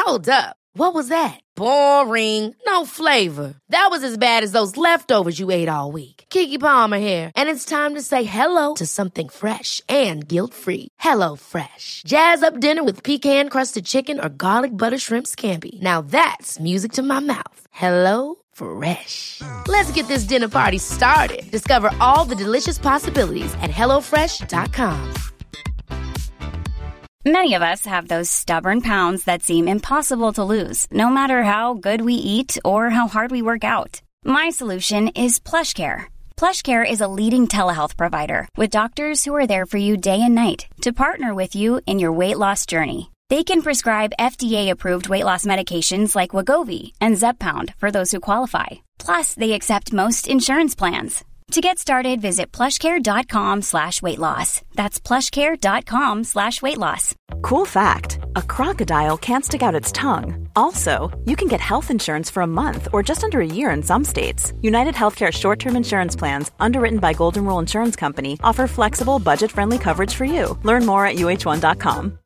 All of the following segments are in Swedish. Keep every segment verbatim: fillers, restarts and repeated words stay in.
Hold up. What was that? Boring. No flavor. That was as bad as those leftovers you ate all week. Keke Palmer here, and it's time to say hello to something fresh and guilt-free. Hello Fresh. Jazz up dinner with pecan-crusted chicken or garlic butter shrimp scampi. Now that's music to my mouth. Hello Fresh. Let's get this dinner party started. Discover all the delicious possibilities at hello fresh dot com. Many of us have those stubborn pounds that seem impossible to lose, no matter how good we eat or how hard we work out. My solution is PlushCare. PlushCare is a leading telehealth provider with doctors who are there for you day and night to partner with you in your weight loss journey. They can prescribe F D A-approved weight loss medications like Wegovy and Zepbound for those who qualify. Plus, they accept most insurance plans. To get started, visit plushcare.com slash weight loss. That's plushcare.com slash weight loss. Cool fact, a crocodile can't stick out its tongue. Also, you can get health insurance for a month or just under a year in some states. United Healthcare short-term insurance plans, underwritten by Golden Rule Insurance Company, offer flexible, budget-friendly coverage for you. Learn more at u h one dot com.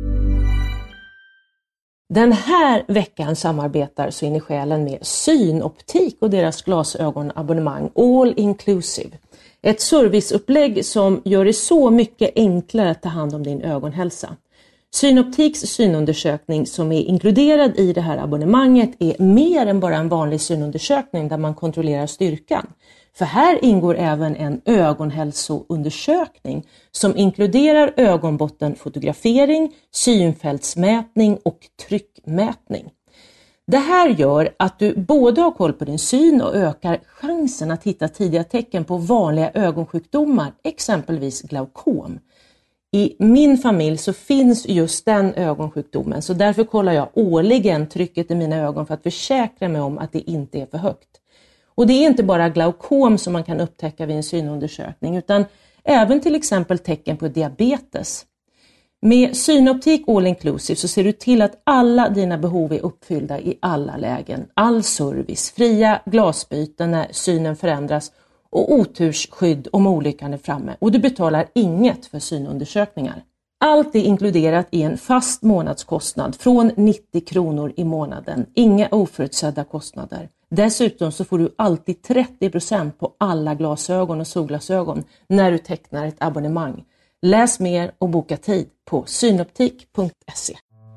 Den här veckan samarbetar Så in i själen med Synoptik och deras glasögonabonnemang All Inclusive. Ett serviceupplägg som gör det så mycket enklare att ta hand om din ögonhälsa. Synoptiks synundersökning som är inkluderad i det här abonnemanget är mer än bara en vanlig synundersökning där man kontrollerar styrkan. För här ingår även en ögonhälsoundersökning som inkluderar ögonbottenfotografering, synfältsmätning och tryckmätning. Det här gör att du både har koll på din syn och ökar chansen att hitta tidiga tecken på vanliga ögonsjukdomar, exempelvis glaukom. I min familj så finns just den ögonsjukdomen, så därför kollar jag årligen trycket i mina ögon för att försäkra mig om att det inte är för högt. Och det är inte bara glaukom som man kan upptäcka vid en synundersökning utan även till exempel tecken på diabetes. Med Synoptik All Inclusive så ser du till att alla dina behov är uppfyllda i alla lägen. All service, fria glasbyten när synen förändras och otursskydd om olyckan är framme. Och du betalar inget för synundersökningar. Allt är inkluderat i en fast månadskostnad från nittio kronor i månaden. Inga oförutsedda kostnader. Dessutom så får du alltid trettio procent på alla glasögon och solglasögon när du tecknar ett abonnemang. Läs mer och boka tid på synoptik punkt se.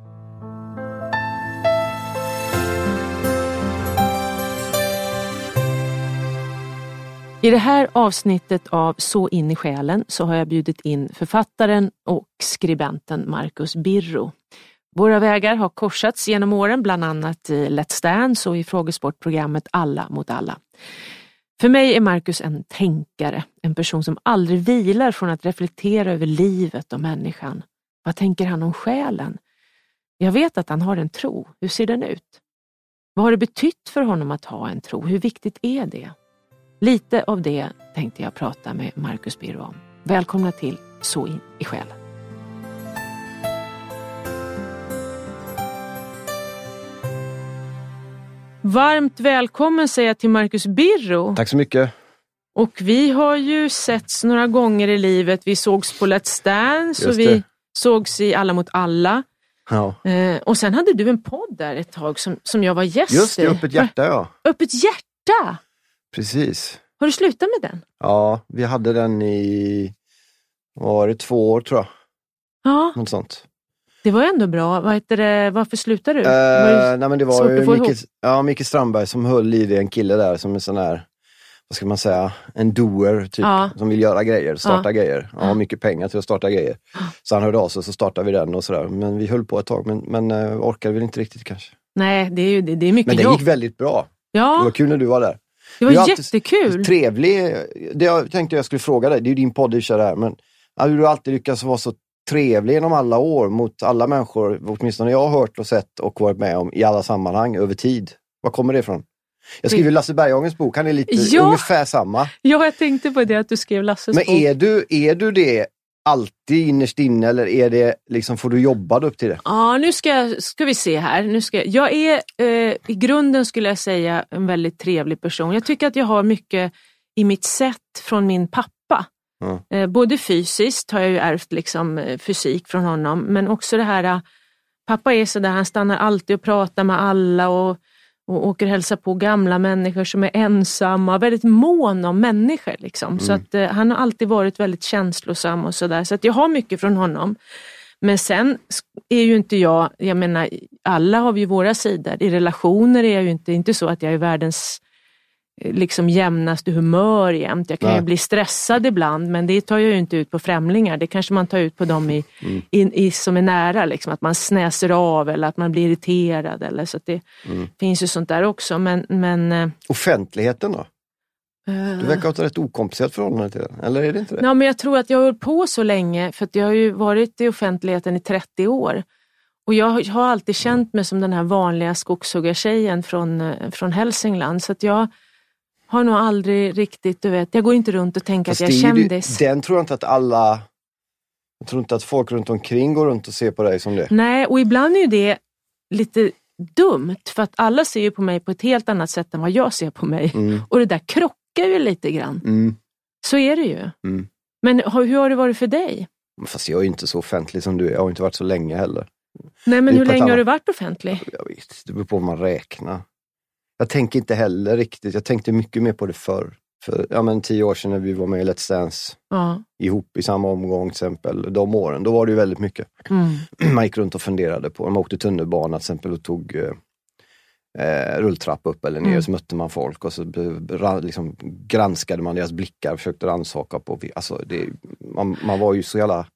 I det här avsnittet av Så in i själen så har jag bjudit in författaren och skribenten Marcus Birro. Våra vägar har korsats genom åren, bland annat i Let's Dance och i frågesportprogrammet Alla mot alla. För mig är Marcus en tänkare, en person som aldrig vilar från att reflektera över livet och människan. Vad tänker han om själen? Jag vet att han har en tro. Hur ser den ut? Vad har det betytt för honom att ha en tro? Hur viktigt är det? Lite av det tänkte jag prata med Marcus Birro om. Välkomna till Så in i själen. Varmt välkommen säger jag till Marcus Birro. Tack så mycket. Och vi har ju setts några gånger i livet. Vi sågs på Let's Dance och vi sågs i Alla mot alla. Ja. Eh, och sen hade du en podd där ett tag som, som jag var gäst i. Just det, Öppet hjärta, ja. Öppet hjärta? Precis. Har du slutat med den? Ja, vi hade den i, var det två år tror jag. Ja. Något sånt. Det var ändå bra. Vad heter det? Varför slutade du? Uh, var det nej men det var ju Micke, ja, Micke Strandberg som höll i det, en kille där som är sån här, vad ska man säga, en doer typ, ja. Som vill göra grejer, starta ja. grejer. Ja, mycket pengar till att starta grejer. Ja. Så han hörde av sig, så startade vi den och sådär. Men vi höll på ett tag, men, men uh, orkade väl inte riktigt kanske. Nej, det är ju det, det är mycket Men det jobb. gick väldigt bra. Ja. Det var kul när du var där. Det var jättekul. Trevlig. Det jag tänkte jag skulle fråga dig, det är ju din podd i där, men hur du alltid lyckas vara så trevlig genom alla år mot alla människor, åtminstone jag har hört och sett och varit med om i alla sammanhang över tid. Var kommer det ifrån? Jag skriver Lasse Berghagens bok, han är lite ja. ungefär samma. Ja, jag tänkte på det att du skrev Lasses men bok. Men är du, är du det alltid innerst inne eller är det liksom, får du jobba upp till det? Ja, nu ska, ska vi se här. Nu ska, jag är eh, i grunden skulle jag säga en väldigt trevlig person. Jag tycker att jag har mycket i mitt sätt från min pappa. Mm. Eh, både fysiskt har jag ju ärvt liksom, fysik från honom, men också det här pappa är så där, han stannar alltid och pratar med alla och, och åker hälsa på gamla människor som är ensamma, väldigt mån om människor liksom. Mm. Så att eh, han har alltid varit väldigt känslosam och sådär. Så att jag har mycket från honom. Men sen är ju inte jag, jag menar, alla har vi ju våra sidor. I relationer är jag ju inte, inte så att jag är världens liksom jämnaste humör jämt. Jag kan Nej. ju bli stressad ibland, men det tar jag ju inte ut på främlingar. Det kanske man tar ut på dem i, mm. i, i, som är nära, liksom, att man snäser av eller att man blir irriterad. Eller, så att det mm. finns ju sånt där också. Men, men, offentligheten då? Uh, du verkar ha ett rätt okomplicerat förhållande till den, eller är det inte det? Ja, men jag tror att jag har hållit på så länge, för att jag har ju varit i offentligheten i trettio år. Och jag har alltid känt mig som den här vanliga skogshuggartjejen från, från Hälsingland, så att jag har nog aldrig riktigt, du vet, jag går inte runt och tänker Fast att jag är kändis. Den tror jag inte att alla, jag tror inte att folk runt omkring går runt och ser på dig som det. Nej, och ibland är ju det lite dumt, för att alla ser ju på mig på ett helt annat sätt än vad jag ser på mig. Mm. Och det där krockar ju lite grann. Mm. Så är det ju. Mm. Men hur har det varit för dig? Fast jag är ju inte så offentlig som du är, jag har inte varit så länge heller. Nej, men hur länge annat... har du varit offentlig? Jag vet, det beror på vad man räknar. Jag tänker inte heller riktigt. Jag tänkte mycket mer på det förr. För ja, men tio år sedan när vi var med i Let's Dance ja. ihop i samma omgång till exempel. De åren, då var det ju väldigt mycket. Mm. Man gick runt och funderade på. Man åkte tunnelbana till exempel och tog eh, rulltrapp upp eller ner. Mm. Så mötte man folk och så liksom, granskade man deras blickar. Försökte rannsaka på. Alltså, det, man, man var ju så jävla...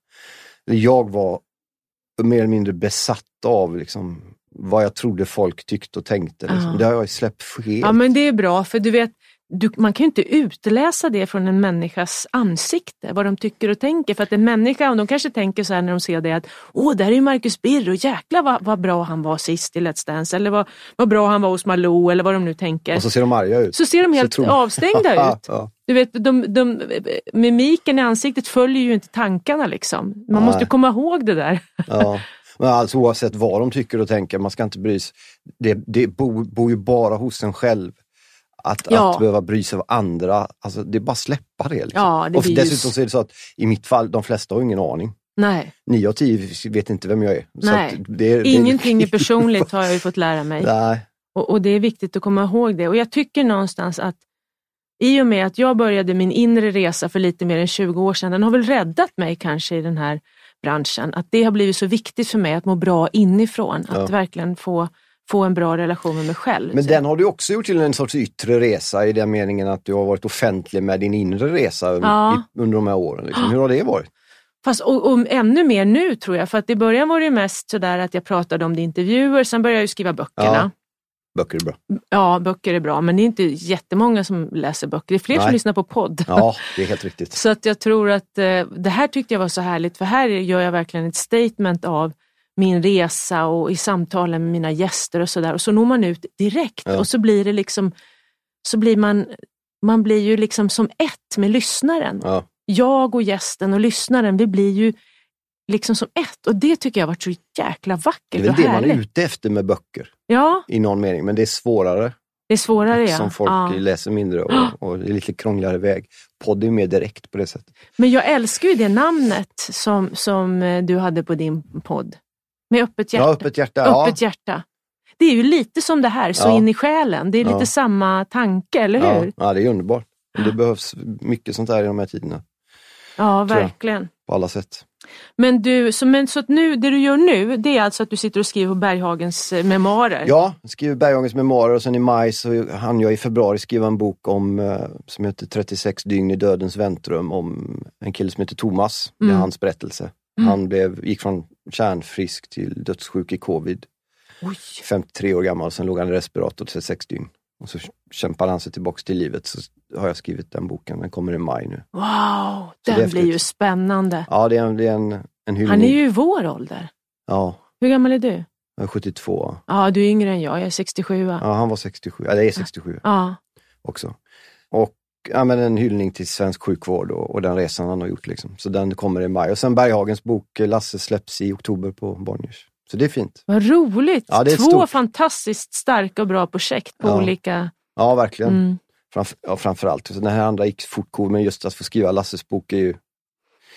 Jag var mer eller mindre besatt av liksom... vad jag trodde folk tyckte och tänkte. Liksom. Det har jag släppt helt. Ja, men det är bra, för du vet, du, man kan ju inte utläsa det från en människas ansikte, vad de tycker och tänker. För att en människa, och de kanske tänker så här när de ser det, att åh, där är ju Marcus Birro, jäklar vad, vad bra han var sist i Let's Dance, eller vad, vad bra han var hos Malou, eller vad de nu tänker. Och så ser de arga ut. Så ser de helt avstängda ut. Ja. Du vet, de, de, mimiken i ansiktet följer ju inte tankarna liksom. Man Nej. måste komma ihåg det där. Ja. Men alltså oavsett vad de tycker och tänker, man ska inte bry sig. Det, det bor, bor ju bara hos en själv. Att, ja. att behöva bry sig av andra, alltså det är bara släppa det. Liksom. Ja, det och dessutom just... så är det så att i mitt fall, de flesta har ingen aning. Nej. Nio av tio vet inte vem jag är. Nej. Så det, Ingenting det... är personligt har jag ju fått lära mig. Nej. Och, och det är viktigt att komma ihåg det. Och jag tycker någonstans att i och med att jag började min inre resa för lite mer än tjugo år sedan, den har väl räddat mig kanske i den här branschen, att det har blivit så viktigt för mig att må bra inifrån, ja. att verkligen få, få en bra relation med mig själv. Men så. Den har du också gjort till en sorts yttre resa i den meningen att du har varit offentlig med din inre resa ja. i, under de här åren. Liksom. Hur har det varit? Fast och, och ännu mer nu tror jag, för att i början var det mest sådär att jag pratade om det i intervjuer, sen började jag ju skriva böckerna. Ja. Böcker är bra. Ja, böcker är bra, men det är inte jättemånga som läser böcker. Det är fler Nej. som lyssnar på podd. Ja, det är helt riktigt. Så att jag tror att eh, det här tyckte jag var så härligt, för här gör jag verkligen ett statement av min resa och i samtalen med mina gäster och sådär. Och så når man ut direkt ja. och så blir det liksom, så blir man, man blir ju liksom som ett med lyssnaren. Ja. Jag och gästen och lyssnaren, vi blir ju liksom som ett. Och det tycker jag har varit så jäkla vackert och härligt. Det är väl det man är ute efter med böcker. Ja. I någon mening. Men det är svårare. Det är svårare, ja. Som folk ja. läser mindre och, och det är lite krångligare väg. Podd är mer direkt på det sättet. Men jag älskar ju det namnet som, som du hade på din podd. Med öppet hjärta. Ja, öppet hjärta. Öppet hjärta. Det är ju lite som det här, så ja. in i själen. Det är lite ja. samma tanke, eller hur? Ja, ja det är underbart. Det behövs mycket sånt här i de här tiderna. Ja, verkligen. På alla sätt. Men du, så, men, så att nu, det du gör nu, det är alltså att du sitter och skriver på Berghagens eh, memoarer? Ja, jag skriver Berghagens memoarer och sen i maj så hann jag i februari skriva en bok om, eh, som heter trettiosex dygn i dödens väntrum, om en kille som heter Thomas. Mm. Det är hans berättelse. Mm. Han blev, gick från kärnfrisk till dödssjuk i covid. Oj. femtiotre år gammal, sen låg han i respirator till sex dygn. Och så kämpade han sig tillbaka till livet, så har jag skrivit den boken. Den kommer i maj nu. Wow, så den blir ju spännande. Ja, det är en, det är en, en hyllning. Han är ju i vår ålder. Ja. Hur gammal är du? Jag är sjuttiotvå. Ja, du är yngre än jag. Jag är sextiosju. Ja, han var sextiosju. Ja, det är sextiosju. Ja. Också. Och ja, men en hyllning till svensk sjukvård och, och den resan han har gjort. Liksom. Så den kommer i maj. Och sen Berghagens bok Lasse släpps i oktober på Bonniers. Så det är fint. Vad roligt. Ja, det är Två stort. fantastiskt starka och bra projekt på ja. olika... Ja, verkligen. Mm. Framför, ja, framförallt. Så den här andra gick fort cool, men just att få skriva Lasses bok är ju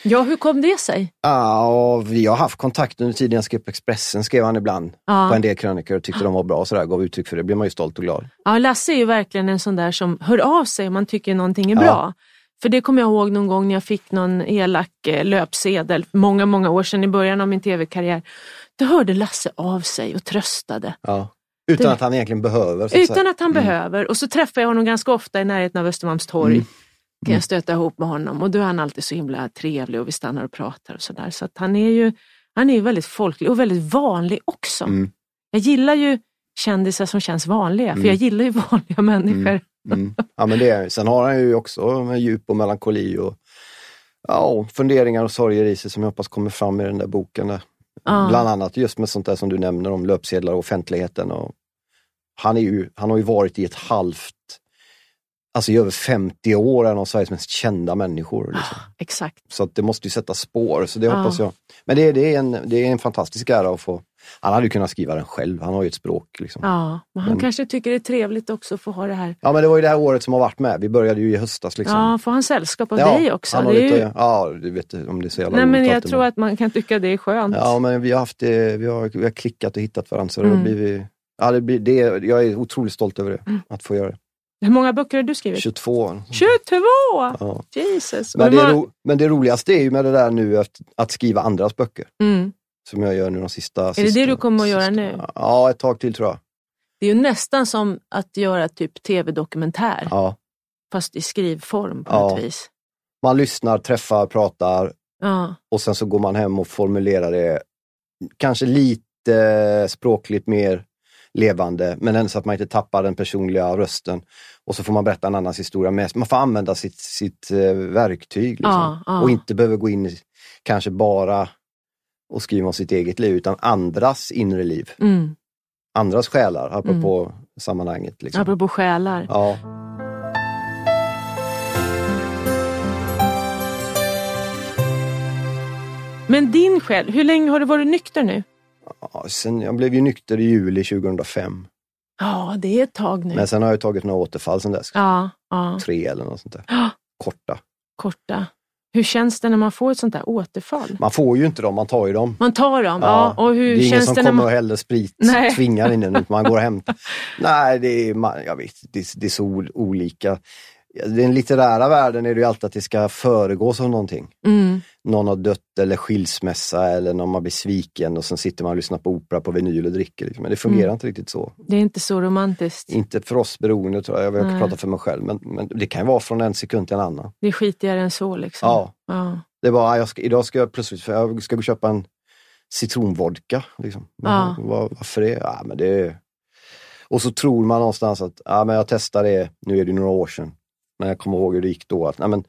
Ja, hur kom det sig? Ja, vi har haft kontakt under tiden jag skrev på Expressen, skrev han ibland Ja. på en del krönikor och tyckte de var bra och sådär, gav uttryck för det, blir man ju stolt och glad. Ja, Lasse är ju verkligen en sån där som hör av sig om man tycker någonting är Ja. bra. För det kommer jag ihåg någon gång när jag fick någon elak eh, löpsedel, många, många år sedan i början av min tv-karriär. Då hörde Lasse av sig och tröstade. Ja. Utan Det- att han egentligen behöver. Så Utan säga. att han Mm. behöver. Och så träffar jag honom ganska ofta i närheten av Östermalmstorg. Mm. Kan jag stöta ihop med honom. Och då är han alltid så himla trevlig och vi stannar och pratar och sådär. Så att han är ju han är ju väldigt folklig och väldigt vanlig också. Mm. Jag gillar ju kändisar som känns vanliga. För Mm. jag gillar ju vanliga människor. Mm. Ja, men det är, sen har han ju också med djup och melankoli och ja, och funderingar och sorger i sig som jag hoppas kommer fram i den där boken. Där. Ja. Bland annat just med sånt där som du nämner om löpsedlar och offentligheten. Och han, är ju, han har ju varit i ett halvt, alltså i över femtio år, en av Sveriges mest kända människor. Liksom. Exakt. Så att det måste ju sätta spår, så det Ja. hoppas jag. Men det, det, är en, det är en fantastisk ära att få. Han hade ju kunnat skriva den själv, han har ju ett språk. Liksom. Ja, men han Men- kanske tycker det är trevligt också att få ha det här. Ja, men det var ju det här året som har varit med. Vi började ju i höstas. Liksom. Ja, får han sällskap av Ja, dig också? han har Det är lite, ju... ja, du vet om det är så jävla Nej, men roligt jag alltid, tror att man kan tycka det är skönt. Ja, men vi har haft det, vi har, vi har klickat och hittat varandra, så Mm. det blir vi, ja, det blir, det, jag är otroligt stolt över det, Mm. att få göra det. Hur många böcker har du skrivit? tjugotvå. tjugotvå! Ja. Jesus! Men, Och det hur är många- ro, men det roligaste är ju med det där nu att, att skriva andras böcker, Mm. som jag gör nu de sista. Är det det du kommer att göra nu? Ja, ett tag till tror jag. Det är ju nästan som att göra typ tv-dokumentär. Ja. Fast i skrivform på Ja. något vis. Man lyssnar, träffar, pratar Ja. och sen så går man hem och formulerar det kanske lite språkligt mer levande, men ändå så att man inte tappar den personliga rösten. Och så får man berätta en annans historia med. Man får använda sitt, sitt eh, verktyg liksom. Ja, ja. Och inte behöver gå in i, kanske bara och skriva om sitt eget liv, utan andras inre liv. Mm. Andras själar, apropå sammanhanget. Liksom. Apropå själar. Ja. Men din själ, hur länge har du varit nykter nu? Ja, sen, jag blev ju nykter i juli tjugohundrafem. Ja, det är ett tag nu. Men sen har jag tagit några återfall sen dess. Ja, ja. Tre eller något sånt där. Ja. Korta. Korta. Hur känns det när man får ett sånt där återfall? Man får ju inte dem, man tar ju dem. Man tar dem, ja. Och hur det är ingen känns som det när kommer man... och häller sprit, Nej. tvingar in den, man går hem. Nej, det är, man, jag vet, det, det är så ol- olika. I den litterära världen är det ju alltid att det ska föregås av någonting. Mm. Någon har dött eller skilsmässa eller någon man blir sviken och sen sitter man och lyssnar på opera på vinyl och dricker. Liksom. Men det fungerar Mm. inte riktigt så. Det är inte så romantiskt. Inte för oss beroende tror jag, jag vill Nej. prata för mig själv. Men, men det kan ju vara från en sekund till en annan. Det är skitigare än så liksom. Ja. Ja. Det var, jag ska, idag ska jag plötsligt, för jag ska gå och köpa en citronvodka. Liksom. Ja. Var, varför det? Ja, men det? Och så tror man någonstans att ja, men jag testar det, nu är det några år sedan. Men jag kommer ihåg hur det gick då. Att, ja, men,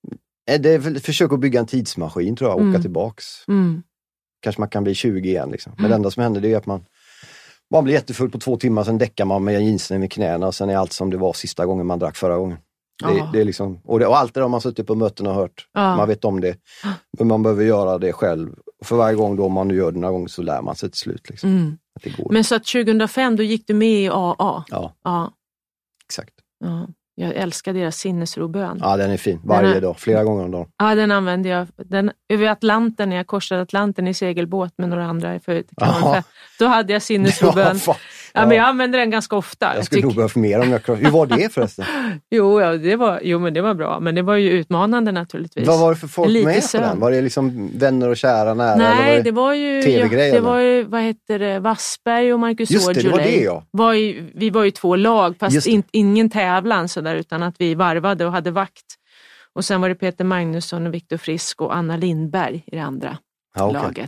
det är väl, försök att bygga en tidsmaskin tror jag, åka Mm. tillbaks. Mm. Kanske man kan bli tjugo igen. Liksom. Men det enda som händer det är att man, man blir jättefull på två timmar, sen däckar man med jeansen med knäna och sen är allt som det var sista gången man drack förra gången. Det, Ja. det är liksom, och, det, och allt det där man suttit på möten och hört. Ja. Man vet om det. Men man behöver göra det själv. Och för varje gång då man nu gör det några gånger så lär man sig till slut. Liksom, Mm. att det går. Men så att tjugohundrafem då gick du med i A A? Ja, Ja. exakt. Ja. Jag älskar deras sinnesrobön. Ja. Ja, den är fin. Varje Den är- dag, flera gånger om dagen. Den använde jag den, över Atlanten när jag korsade Atlanten i segelbåt med några andra. För kanal Jaha. fem. Då hade jag sinnesrobön. fan. Ja, men jag använder den ganska ofta. Jag skulle tycker- nog behövt mer om jag Hur var det förresten? Jo, ja, det var, jo, men det var bra. Men det var ju utmanande naturligtvis. Vad var det för folk Lite med på sömn. den? Var det liksom vänner och kära nära? eller Nej, var det var ju, tv-grej, ja, det eller? var ju, vad heter det, Wassberg och Marcus Just det, det var Aujalay det, ja. var ju, vi var ju två lag, fast Just det. in, ingen tävlan så där, utan att vi varvade och hade vakt. Och sen var det Peter Magnusson och Viktor Frisk och Anna Lindberg i det andra Ja, okej. laget.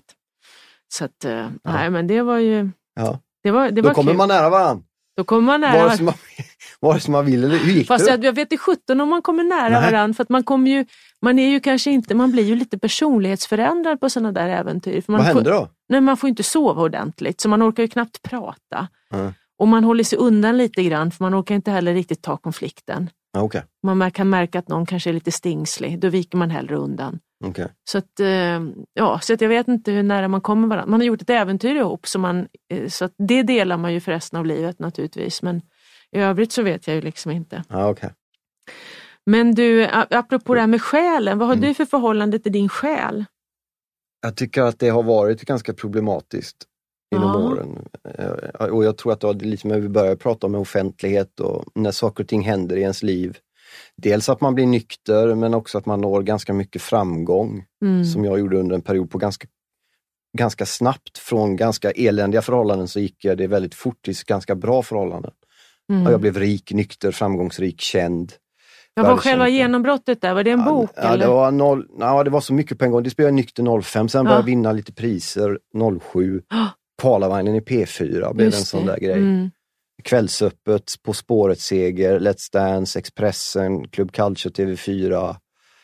Så att, eh, nej men det var ju, Ja. det var, det Då var kommer kul. man nära varandra. Då kommer man nära. Vare sig man, vare sig man vill eller hur gick Fast det? jag, jag vet i sjutton om man kommer nära Nej. varandra, för att man kommer ju, man är ju kanske inte, man blir ju lite personlighetsförändrad på sådana där äventyr. För man Vad får, hände då? Nej, man får inte sova ordentligt, så man orkar ju knappt prata. Mm. Och man håller sig undan lite grann, för man orkar inte heller riktigt ta konflikten. Ja, okej. Man kan märka att någon kanske är lite stingslig, då viker man hellre undan. Okej. Så att, eh, ja, så att jag vet inte hur nära man kommer varandra. Man har gjort ett äventyr ihop, så, man, eh, så att det delar man ju för resten av livet naturligtvis. Men i övrigt så vet jag ju liksom inte. Ja, okej. Men du, apropå det här med själen, vad har mm. du för förhållande till din själ? Jag tycker att det har varit ganska problematiskt inom ja. åren. Och jag tror att det var lite när vi började prata om offentlighet och när saker och ting händer i ens liv. Dels att man blir nykter, men också att man når ganska mycket framgång. Mm. Som jag gjorde under en period på ganska, ganska snabbt. Från ganska eländiga förhållanden så gick jag det väldigt fort till ganska bra förhållanden. Mm. Och jag blev rik, nykter, framgångsrik, känd. Vad var själva genombrottet där? Var det en ja, bok? Ja, eller? Det, var noll, ja, det var så mycket på en gång. Det spelade nykter noll fem, sen ja. började jag vinna lite priser noll sju. Oh. Palavagnen i P fyra blev en sån där grej. Mm. Kvällsöppet, På spåret-seger, Let's Dance, Expressen, Club Culture, T V fyra.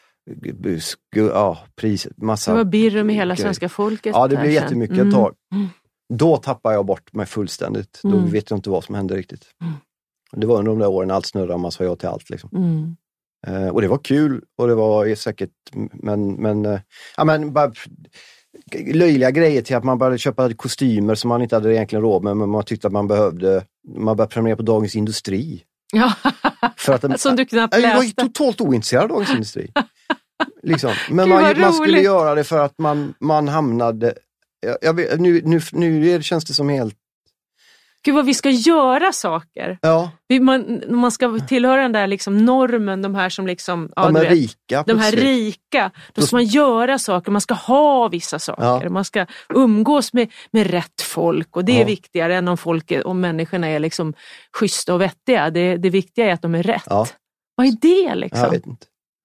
Ja, pris, massa. Det var birr med hela svenska folket. Ja, det blev jättemycket mm. ett tag. Då tappade jag bort mig fullständigt. Då mm. vet jag inte vad som hände riktigt. Mm. Det var under de där åren allt snurrade och man sa ja till allt. Liksom. Mm. Eh, och det var kul och det var säkert, men, men, eh, ja, men bara löjliga grejer till att man började köpa kostymer som man inte hade egentligen råd med, men man tyckte att man behövde. Man började prenumerera på Dagens Industri. Ja, för att, som du knappt läste. Jag var totalt ointresserad av Dagens Industri. liksom. Men man, man skulle göra det för att man, man hamnade. Jag, jag vet, nu, nu, nu känns det som helt. Gud vad vi ska göra saker. Ja. Vi, man, man ska tillhöra den där liksom normen, de här som liksom... Ja, ja, vet, rika. De här rika. Då ska man göra saker, man ska ha vissa saker. Ja. Man ska umgås med, med rätt folk. Och det är ja. viktigare än om, folk, om människorna är liksom schyssta och vettiga. Det, det viktiga är att de är rätt. Ja. Vad är det liksom? Jag vet inte.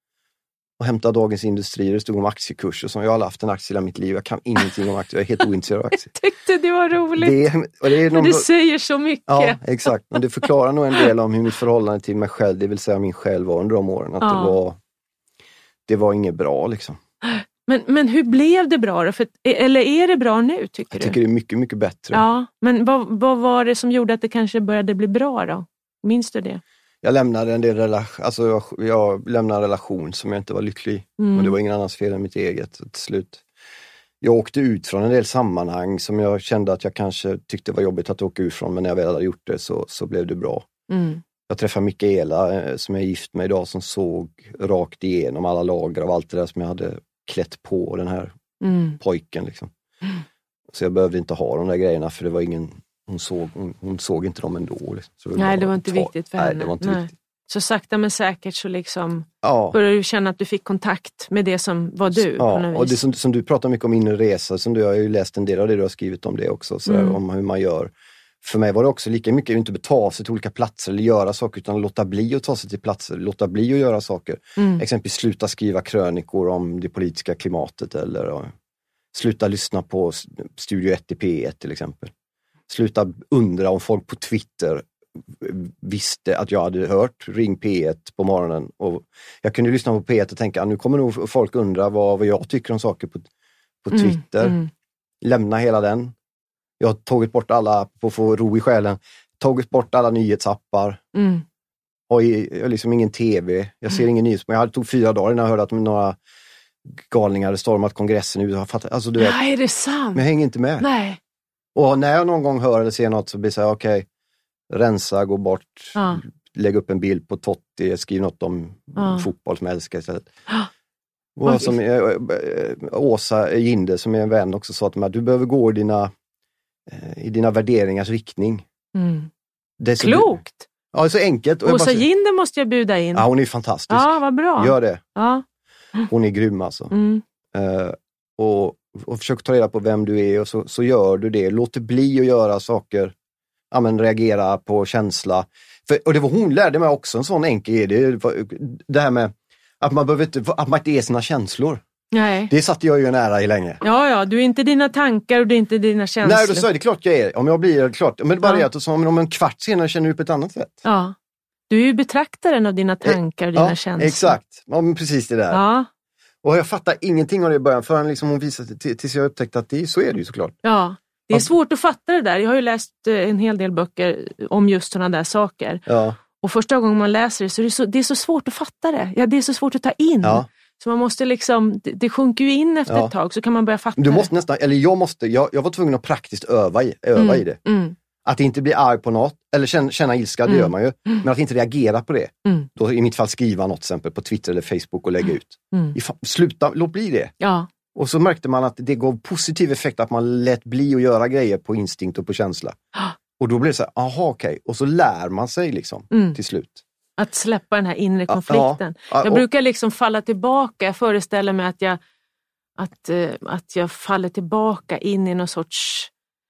Och hämta Dagens Industri, det stod om aktiekurser som jag har haft en aktie i hela mitt liv. Jag kan ingenting om aktier, jag är helt ointresserad av aktier. Jag tyckte det var roligt. Det, och det, är någon... det säger så mycket. Ja, exakt. Men det förklarar nog en del om hur mitt förhållande till mig själv, det vill säga min själv var under de åren. Att ja. det var det var inget bra liksom. Men, men hur blev det bra då? För, eller är det bra nu tycker jag du? Jag tycker det är mycket, mycket bättre. Ja, men vad, vad var det som gjorde att det kanske började bli bra då? Minns du det? Jag lämnade en del relation, alltså jag, jag lämnade en relation som jag inte var lycklig. Mm. Och det var ingen annans fel än mitt eget till slut. Jag åkte ut från en del sammanhang som jag kände att jag kanske tyckte var jobbigt att åka ut från. Men när jag väl hade gjort det så, så blev det bra. Mm. Jag träffade Mikaela eh, som jag är gift med idag, som såg rakt igenom alla lager av allt det där som jag hade klätt på den här mm. pojken. Liksom. Mm. Så jag behövde inte ha de där grejerna för det var ingen... Hon såg, hon, hon såg inte dem ändå. Liksom. Så det Nej, var det var inte tar. viktigt för henne. Nej, det var inte Nej. viktigt. Så sakta men säkert så liksom ja. började du känna att du fick kontakt med det som var du. Ja, och det som, som du pratar mycket om inre resa, som du jag har ju läst en del av det du har skrivit om det också, så mm. om hur man gör. För mig var det också lika mycket att inte ta sig till olika platser eller göra saker, utan låta bli att ta sig till platser, låta bli att göra saker. Mm. Exempelvis sluta skriva krönikor om det politiska klimatet eller ja, sluta lyssna på Studio ett i P ett till exempel. Sluta undra om folk på Twitter visste att jag hade hört Ring P ett på morgonen. Och jag kunde lyssna på P ett och tänka, nu kommer nog folk undra vad, vad jag tycker om saker på, på Twitter. Mm, mm. Lämna hela den. Jag har tagit bort alla, på att få ro i själen, tagit bort alla nyhetsappar. Mm. Och jag liksom ingen tv. Jag ser mm. ingen nyhets. Men jag tog fyra dagar innan jag hörde att några galningar hade stormat kongressen nu. Alltså, du vet, nej, är det sant? Men jag hänger inte med. Nej. Och när jag någon gång hör eller ser något så blir det så här, okej, okay, rensa, gå bort, ja. lägg upp en bild på Totti, skriv något om ja. fotboll som jag älskar istället. Ja. Och som äh, Åsa Ginde, som är en vän, också sa till mig, du behöver gå i dina, äh, i dina värderingars riktning. Mm. Det är så klokt! Du, ja, det är så enkelt. Och Åsa Ginde måste jag bjuda in. Ja, hon är fantastisk. Ja, vad bra. Gör det. Ja. Hon är grym alltså. Mm. Uh, och och försök ta reda på vem du är och så, så gör du det. Låt det bli att göra saker. Ja, men reagera på känsla. För, och det var hon lärde mig också, en sån enkel är det. Det här med att man, behöver inte, att man inte är sina känslor. Nej. Det satte jag ju nära i länge. Ja, ja, du är inte dina tankar och du är inte dina känslor. Nej, då sa jag, det är klart jag är. Om jag blir, klart. Men det bara ja. är att så, om en kvart senare känner du på ett annat sätt. Ja. Du är ju betraktaren av dina tankar och dina ja, känslor. Exakt. Ja, men precis det där. Ja. Och jag fattar ingenting av det i början förrän liksom hon visade t- tills jag upptäckte att det, så är det ju såklart. Ja, det är svårt att fatta det där. Jag har ju läst en hel del böcker om just sådana där saker. Ja. Och första gången man läser det så är det så, det är så svårt att fatta det. Ja, det är så svårt att ta in. Ja. Så man måste liksom, det, det sjunker ju in efter ja. ett tag så kan man börja fatta du måste nästan, eller jag måste, jag, jag var tvungen att praktiskt öva i, öva mm, i det. Mm. Att inte bli arg på något, eller känna, känna ilska, det mm. gör man ju. Men att inte reagera på det. Mm. Då i mitt fall skriva något exempel på Twitter eller Facebook och lägga ut. Mm. Sluta, låt bli det. Ja. Och så märkte man att det gav positiv effekt att man lät bli att göra grejer på instinkt och på känsla. Och då blir det så här, aha okej. Okay. Och så lär man sig liksom mm. till slut. Att släppa den här inre konflikten. Ja, ja, jag brukar liksom falla tillbaka, jag föreställer mig att jag, att, uh, att jag faller tillbaka in i någon sorts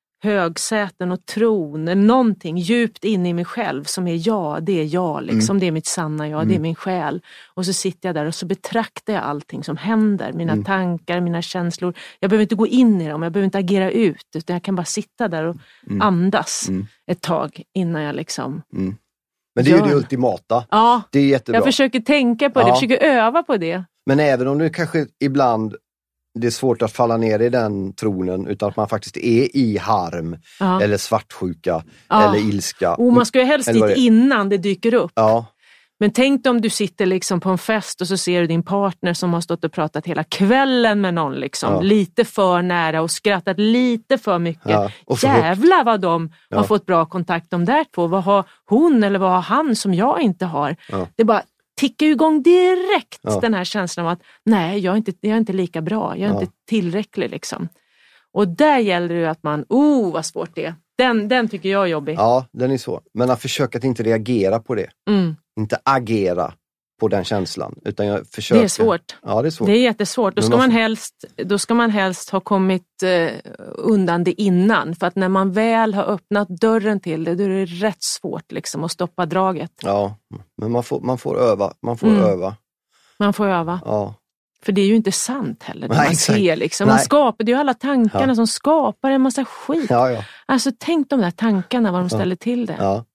högsäten och tron, någonting djupt inne i mig själv som är jag, det är jag liksom, mm. det är mitt sanna jag, mm. det är min själ. Och så sitter jag där och så betraktar jag allting som händer, mina mm. tankar, mina känslor. Jag behöver inte gå in i dem, jag behöver inte agera ut, utan jag kan bara sitta där och mm. andas mm. ett tag innan jag liksom mm. Men det är ju det ultimata. Ja, det är jättebra. Jag försöker tänka på det, ja. jag försöker öva på det. Men även om det kanske ibland det är svårt att falla ner i den tronen, utan att man faktiskt är i harm ja. eller svartsjuka ja. eller ilska. Och man ska ju helst dit innan det dyker upp. Ja. Men tänk om du sitter liksom på en fest och så ser du din partner som har stått och pratat hela kvällen med någon liksom, ja. lite för nära och skrattat lite för mycket. Ja. Jävlar vad de ja. har fått bra kontakt om där två. Vad har hon eller vad har han som jag inte har? Ja. Det bara tickar igång direkt ja. den här känslan av att nej, jag är inte, jag är inte lika bra. Jag är ja. inte tillräcklig liksom. Och där gäller det ju att man, oh vad svårt det är. Den, den tycker jag är jobbig. Ja, den är så. Men att försöka att inte reagera på det. Mm. Inte agera på den känslan. Utan jag försöker... Det är svårt. Ja, det är svårt. Det är jättesvårt. Då ska, man helst, då ska man helst ha kommit eh, undan det innan. För att när man väl har öppnat dörren till det, då är det rätt svårt liksom, att stoppa draget. Ja, men man får, man får öva. Man får mm. öva. Man får öva. Ja. För det är ju inte sant heller. Det Nej, man ser liksom. Man skapar, det är ju alla tankarna ja. som skapar en massa skit. Ja, ja. Alltså tänk de där tankarna, vad de ställer ja. till det. Ja,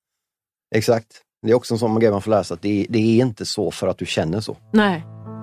exakt. Det är också en sån grej man får lära sig att det är, det är inte så för att du känner så. Nej.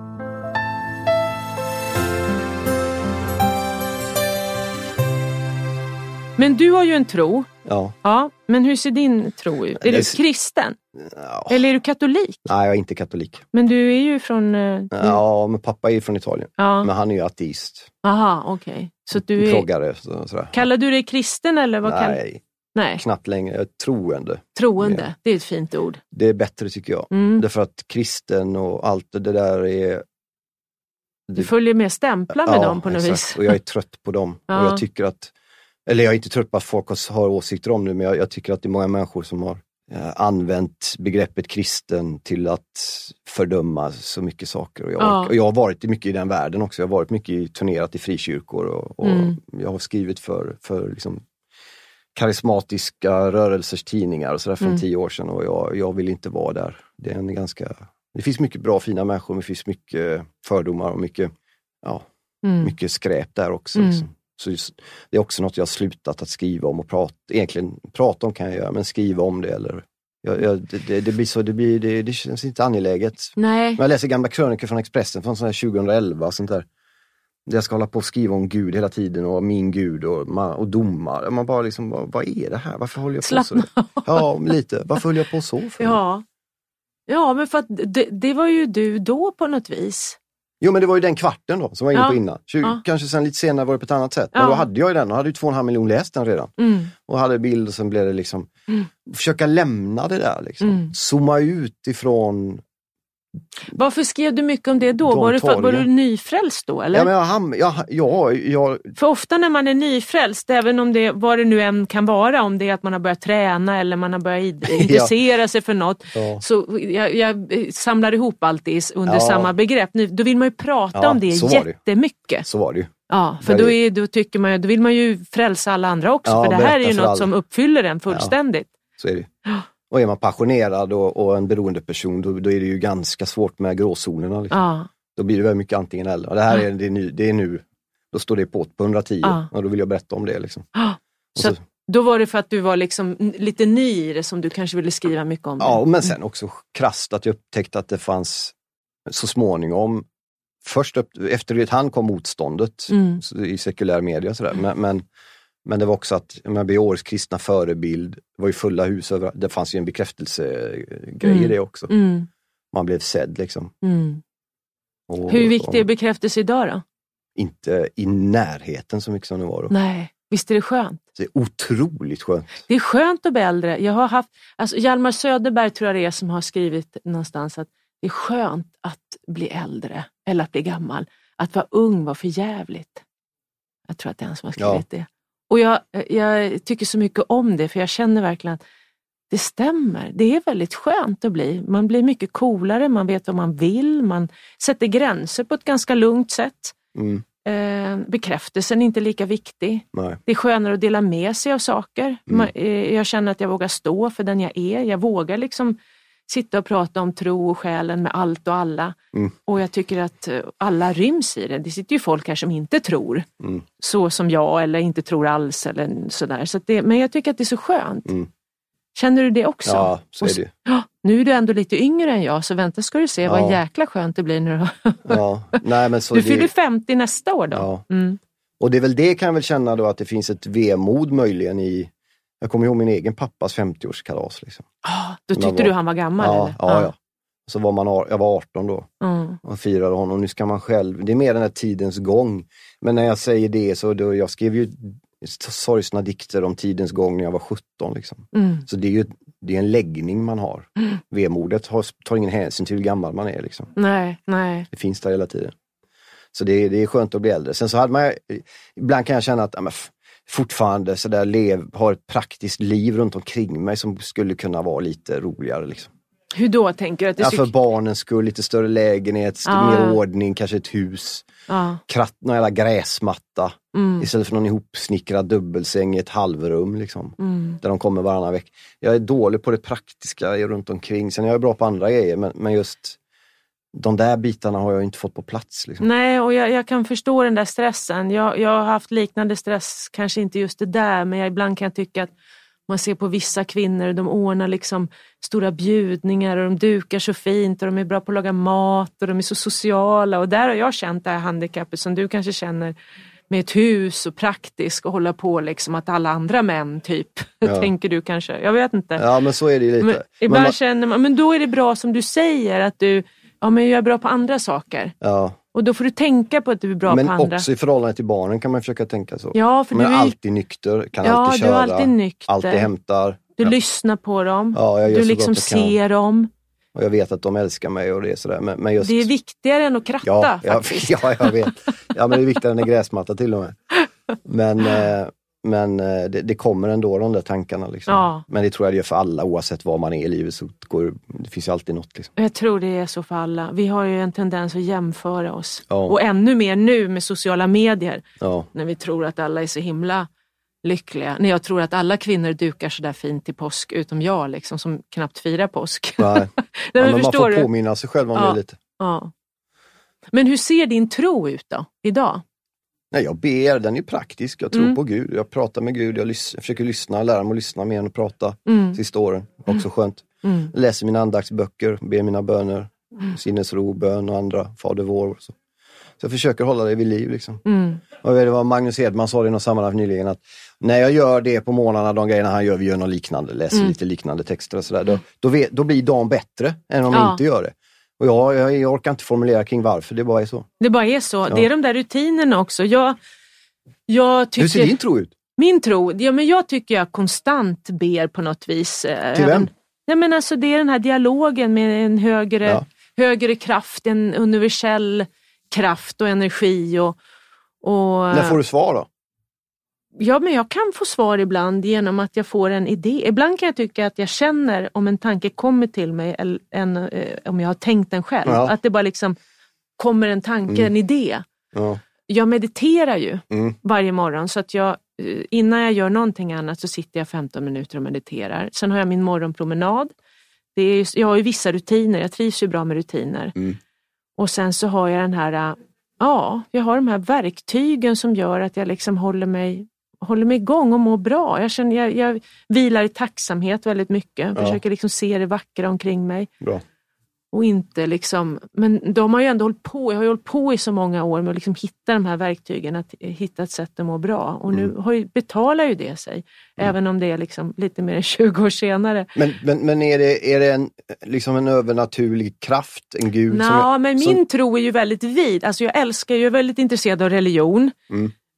Men du har ju en tro. Ja. Ja. Men hur ser din tro ut? Är det... du kristen? Ja. Eller är du katolik? Nej, jag är inte katolik. Men du är ju från... Uh, du... Ja, men pappa är från Italien. Ja. Men han är ju ateist. Aha, okej. Okay. Så du är... Proggare, så, sådär. Kallar du dig kristen eller vad kallar... Nej. Nej, knappt längre. Jag är troende. Troende, ja. Det är ett fint ord. Det är bättre tycker jag. Mm. Därför att kristen och allt det där är... Det... Du följer med stämplar med ja, dem på något exakt. vis. Och jag är trött på dem. Ja. Och jag tycker att... Eller jag är inte trött på att folk har åsikter om det, men jag, jag tycker att det är många människor som har eh, använt begreppet kristen till att fördöma så mycket saker. Och jag, ja. och jag har varit mycket i den världen också. Jag har varit mycket i, turnerat i frikyrkor och, och mm. jag har skrivit för, för liksom karismatiska rörelsers tidningar och sådär för mm. tio år sedan, och jag, jag vill inte vara där. Det är en ganska... Det finns mycket bra, fina människor, men det finns mycket fördomar och mycket, ja, mm. mycket skräp där också. Mm. Liksom. Så just, det är också något jag har slutat att skriva om och prata, egentligen prata om kan jag göra, men skriva om det eller jag, jag, det, det, det blir så, det, blir, det, det känns inte angeläget. Nej. Men jag läser gamla krönikor från Expressen från sån här tjugohundraelva och sånt där. Där jag ska hålla på och skriva om Gud hela tiden och min Gud och, och domar. Man bara liksom, vad, vad är det här? Varför håller jag på Slappna så? Ja, lite. Varför håller jag på så för? Ja. Ja, men för att det, det var ju du då på något vis. Jo, men det var ju den kvarten då som var inne ja. på innan. tjugo, ja. Kanske sen lite senare var det på ett annat sätt. Men ja. då hade jag ju den och hade ju två och en halv miljon läst den redan. Mm. Och hade bild och sen blev det liksom mm. försöka lämna det där liksom. Mm. Zooma ut ifrån. Varför skrev du mycket om det då? Var du, för, var du nyfrälst då? Eller? Ja, men jag, jag, jag, jag... För ofta när man är nyfrälst, även om det, vad det nu än kan vara, om det är att man har börjat träna eller man har börjat intressera ja. sig för något, ja. så jag, jag samlar ihop allt det under ja. samma begrepp. Nu, då vill man ju prata ja, om det jättemycket. Det. Så var det ju. Ja, för då, är, då, tycker man, då vill man ju frälsa alla andra också, ja, för det här är ju något alla. som uppfyller en fullständigt. Ja, så är det. Och är man passionerad och, och en beroende person, då, då är det ju ganska svårt med gråzonerna. Liksom. Ja. Då blir det väldigt mycket antingen eller. Och det här är, det är, nu, det är nu, då står det på på hundratio ja. och då vill jag berätta om det. Liksom. Ja. Så, så då var det för att du var liksom lite ny i det som du kanske ville skriva mycket om det. Ja, men sen också krasst att jag upptäckte att det fanns så småningom, först upp, efter det han kom motståndet mm. i sekulär media och sådär, men, men Men det var också att man blir årets kristna förebild. Det var ju fulla hus över. Det fanns ju en bekräftelsegrej mm. i det också. Mm. Man blev sedd liksom. Mm. Och, Hur viktig är bekräftelse idag då? Inte i närheten så mycket som det var då. Nej, Visst är det skönt? Det är otroligt skönt. Det är skönt att bli äldre. Jag har haft, alltså Hjalmar Söderberg tror jag det är som har skrivit någonstans att det är skönt att bli äldre eller att bli gammal. Att vara ung var för jävligt. Jag tror att det är han som har skrivit ja. det. Och jag, jag tycker så mycket om det för jag känner verkligen att det stämmer. Det är väldigt skönt att bli. Man blir mycket coolare, man vet vad man vill, man sätter gränser på ett ganska lugnt sätt. Mm. Eh, bekräftelsen är inte lika viktig. Nej. Det är skönare att dela med sig av saker. Mm. Man, eh, jag känner att jag vågar stå för den jag är. Jag vågar liksom sitta och prata om tro och själen med allt och alla. Mm. Och jag tycker att alla ryms i det. Det sitter ju folk här som inte tror. Mm. Så som jag eller inte tror alls eller sådär. Så att det, men jag tycker att det är så skönt. Mm. Känner du det också? Ja, så är det. Och, nu är du ändå lite yngre än jag så vänta ska du se ja. vad jäkla skönt det blir nu då. Ja. Nej, men så du det... fyller femtio nästa år då. Ja. Mm. Och det är väl det kan jag väl känna då att det finns ett vemod möjligen i. Jag kommer ihåg min egen pappas femtioårskalas liksom. Ah, då tyckte var... du han var gammal ja, eller? Ja, ja. Så var man, jag var arton då mm. och firade honom. Nu ska man själv, det är mer den här tidens gång. Men när jag säger det så då, jag skrev ju sorgsna dikter om tidens gång när jag var sjutton liksom. Mm. Så det är ju det är en läggning man har. Mm. Vemodet har, tar ingen hänsyn till hur gammal man är liksom. Nej, nej. Det finns där hela tiden. Så det, det är skönt att bli äldre. Sen så hade man, ibland kan jag känna att ja, men, fortfarande så där lev, har ett praktiskt liv runt omkring mig som skulle kunna vara lite roligare liksom. Hur då tänker du? Att det ja, cyk- för barnens skull, lite större lägenhet, ah. mer ordning, kanske ett hus. Ah. Kratt, någon jävla gräsmatta. Mm. Istället för någon ihopsnickrad dubbelsäng i ett halvrum liksom. Mm. Där de kommer varannan vecka. Jag är dålig på det praktiska runt omkring. Sen är jag bra på andra grejer. Men, men just de där bitarna har jag inte fått på plats. Liksom. Nej, och jag, jag kan förstå den där stressen. Jag, jag har haft liknande stress, kanske inte just det där. Men jag, ibland kan jag tycka att man ser på vissa kvinnor, de ordnar liksom stora bjudningar och de dukar så fint och de är bra på att laga mat och de är så sociala. Och där har jag känt det här handikappet som du kanske känner med ett hus och praktiskt och hålla på liksom att alla andra män typ, ja. Tänker du kanske. Jag vet inte. Ja, men så är det ju lite. Men ibland men man... känner man, men då är det bra som du säger att du, ja men jag är bra på andra saker. Ja. Och då får du tänka på att du är bra men på andra. Men också i förhållande till barnen kan man försöka tänka så. Ja, för men du är alltid nykter, kan ja, alltid köra. Ja, du är alltid nykter. Alltid hämtar. Du ja. lyssnar på dem. Ja, jag gör du så liksom gott jag kan. ser dem. Och jag vet att de älskar mig och det är sådär. Men, men just... Det är viktigare än att kratta ja, faktiskt. Ja, ja, jag vet. Ja, men det är viktigare än en gräsmatta till och med. Men, eh, men eh, det, det kommer ändå de där tankarna. Liksom. Ja. Men det tror jag det gör för alla oavsett vad man är i livet. Så går, det finns ju alltid något. Liksom. Jag tror det är så för alla. Vi har ju en tendens att jämföra oss. Ja. Och ännu mer nu med sociala medier. Ja. När vi tror att alla är så himla lyckliga. När jag tror att alla kvinnor dukar så där fint till påsk. Utom jag liksom som knappt firar påsk. Nej. Nej, ja, men men man får du? påminna sig själv om ja. det lite. Ja. Men hur ser din tro ut då? Idag? Nej, jag ber, den är praktisk. Jag tror mm. på Gud. Jag pratar med Gud. Jag, lys- jag försöker lyssna, lära mig att lyssna mer än att prata mm. sista åren. Också skönt. Mm. Jag läser mina andaktsböcker, ber mina böner. Mm. Sinnesro, bön och andra. Fader vår. Och så. så jag försöker hålla det vid liv. Liksom. Mm. Och det var Magnus Edman sa det i något sammanhang nyligen. Att när jag gör det på morgnarna, de grejerna han gör, vi gör något liknande. Läser mm. lite liknande texter och sådär. Då, då, vet, då blir dagen bättre än om ja. jag inte gör det. Och jag, jag, jag orkar inte formulera kring varför. Det bara är så. Det bara är så. Ja. Det är de där rutinerna också. Jag... Jag tycker, hur ser din tro ut? Min tro? Ja, men jag tycker jag konstant ber på något vis. Till vem? Ja, men alltså, det är den här dialogen med en högre, ja. högre kraft, en universell kraft och energi. Och, och, när får du svar då? Ja, men jag kan få svar ibland genom att jag får en idé. Ibland kan jag tycka att jag känner om en tanke kommer till mig eller en, eh, om jag har tänkt den själv. Ja. Att det bara liksom kommer en tanke, mm. en idé. Ja. Jag mediterar ju mm. varje morgon så att jag, innan jag gör någonting annat så sitter jag femton minuter och mediterar. Sen har jag min morgonpromenad. Det är just, jag har ju vissa rutiner, jag trivs ju bra med rutiner. Mm. Och sen så har jag den här, ja, jag har de här verktygen som gör att jag liksom håller mig, håller mig igång och mår bra. Jag känner, jag, jag vilar i tacksamhet väldigt mycket. Jag försöker liksom se det vackra omkring mig. Bra. Och inte liksom, men de har ju ändå hållit på, jag har ju hållit på i så många år med att liksom hitta de här verktygen, att hitta ett sätt att må bra. Och nu har ju, betalar ju det sig, mm. även om det är liksom lite mer än tjugo år senare. Men, men, men är det, är det en, liksom en övernaturlig kraft, en gud? Nå, som är, men som... min tro är ju väldigt vid. Alltså jag älskar, jag är väldigt intresserad av religion. Mm.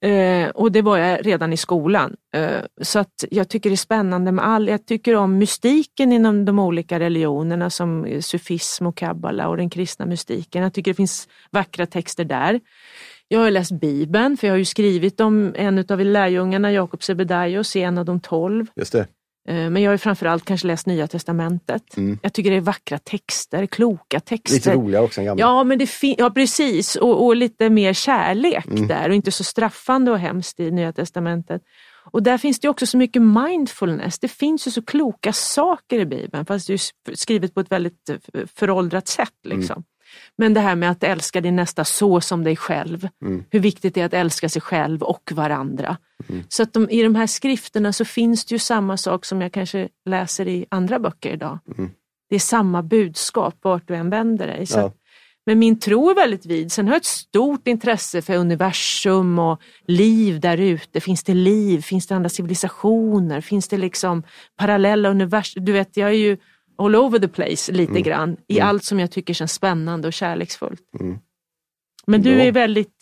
Eh, och det var jag redan i skolan. Eh, så att jag tycker det är spännande med all, jag tycker om mystiken inom de olika religionerna som sufism och kabbala och den kristna mystiken. Jag tycker det finns vackra texter där. Jag har läst Bibeln, för jag har ju skrivit om en av lärjungarna, Jakob Sebedaios, i en av de tolv. Just det. Men jag har ju framförallt kanske läst Nya testamentet. Mm. Jag tycker det är vackra texter, kloka texter. Lite roligare också än gamla. Ja, men det fin- ja precis. Och, och lite mer kärlek mm. där. Och inte så straffande och hemskt i Nya testamentet. Och där finns det också så mycket mindfulness. Det finns ju så kloka saker i Bibeln. Fast det är skrivet på ett väldigt föråldrat sätt liksom. Mm. Men det här med att älska din nästa så som dig själv. Mm. Hur viktigt det är att älska sig själv och varandra. Mm. Så att de, i de här skrifterna så finns det ju samma sak som jag kanske läser i andra böcker idag. Mm. Det är samma budskap vart du än vänder dig. Så ja. att, men min tro är väldigt vid. Sen har jag ett stort intresse för universum och liv där ute. Finns det liv? Finns det andra civilisationer? Finns det liksom parallella universum? Du vet, jag är ju all over the place lite mm. grann i mm. allt som jag tycker känns spännande och kärleksfullt. Mm. Men du är väldigt,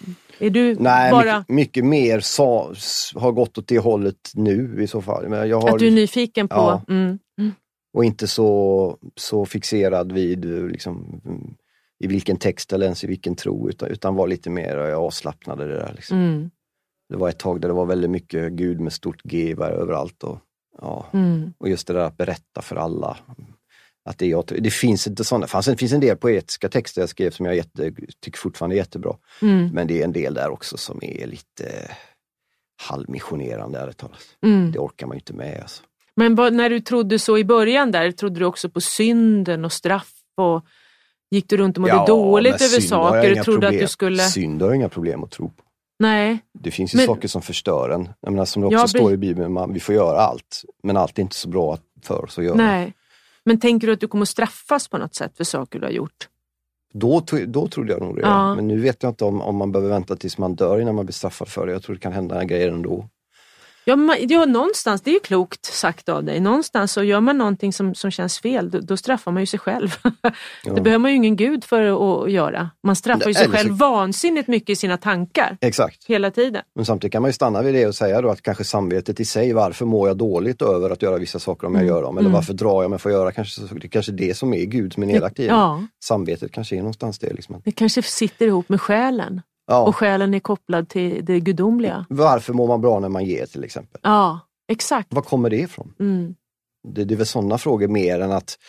är du Nej, bara... mycket, mycket mer sa, har gått åt det hållet nu i så fall. Men jag har... Att du är nyfiken på... Ja. Mm. Mm. Och inte så, så fixerad vid liksom, i vilken text eller ens i vilken tro, utan, utan var lite mer avslappnad i det där. Liksom. Mm. Det var ett tag där det var väldigt mycket Gud med stort G överallt och ja, mm. och just det där att berätta för alla att det, jag, det finns inte sådana, det finns en del poetiska texter jag skrev som jag jätte, tycker fortfarande är jättebra, mm. men det är en del där också som är lite halvmissionerande ärligt talat. Mm. Det orkar man ju inte med alltså. Men vad, när du trodde så i början där, trodde du också på synden och straff och gick du runt och mådde ja, dåligt över saker och trodde problem. Att du skulle... Synd har inga problem att tro på. Nej. Det finns ju men... saker som förstör en. Jag menar, som det också ja, står i Bibeln, man, vi får göra allt. Men allt är inte så bra för oss att göra. Nej. Men tänker du att du kommer att straffas på något sätt för saker du har gjort? Då, då trodde jag nog det. Ja. Men nu vet jag inte om, om man behöver vänta tills man dör innan man blir straffad för det. Jag tror det kan hända grejer ändå. Ja, man, ja, någonstans, det är ju klokt sagt av dig. Någonstans så gör man någonting som, som känns fel, då, då straffar man ju sig själv. Ja. Det behöver man ju ingen gud för att, att göra. Man straffar ju sig själv så... vansinnigt mycket i sina tankar. Exakt. Hela tiden. Men samtidigt kan man ju stanna vid det och säga då att kanske samvetet i sig, varför mår jag dåligt över att göra vissa saker om jag mm. gör dem? Eller mm. varför drar jag mig för att göra kanske, det kanske det som är Gud som är nedlagt i det. Ja. Samvetet kanske är någonstans det. Liksom. Det kanske sitter ihop med själen. Ja. Och själen är kopplad till det gudomliga. Varför mår man bra när man ger till exempel? Ja, exakt. Var kommer det ifrån? Mm. Det, det är väl sådana frågor mer än att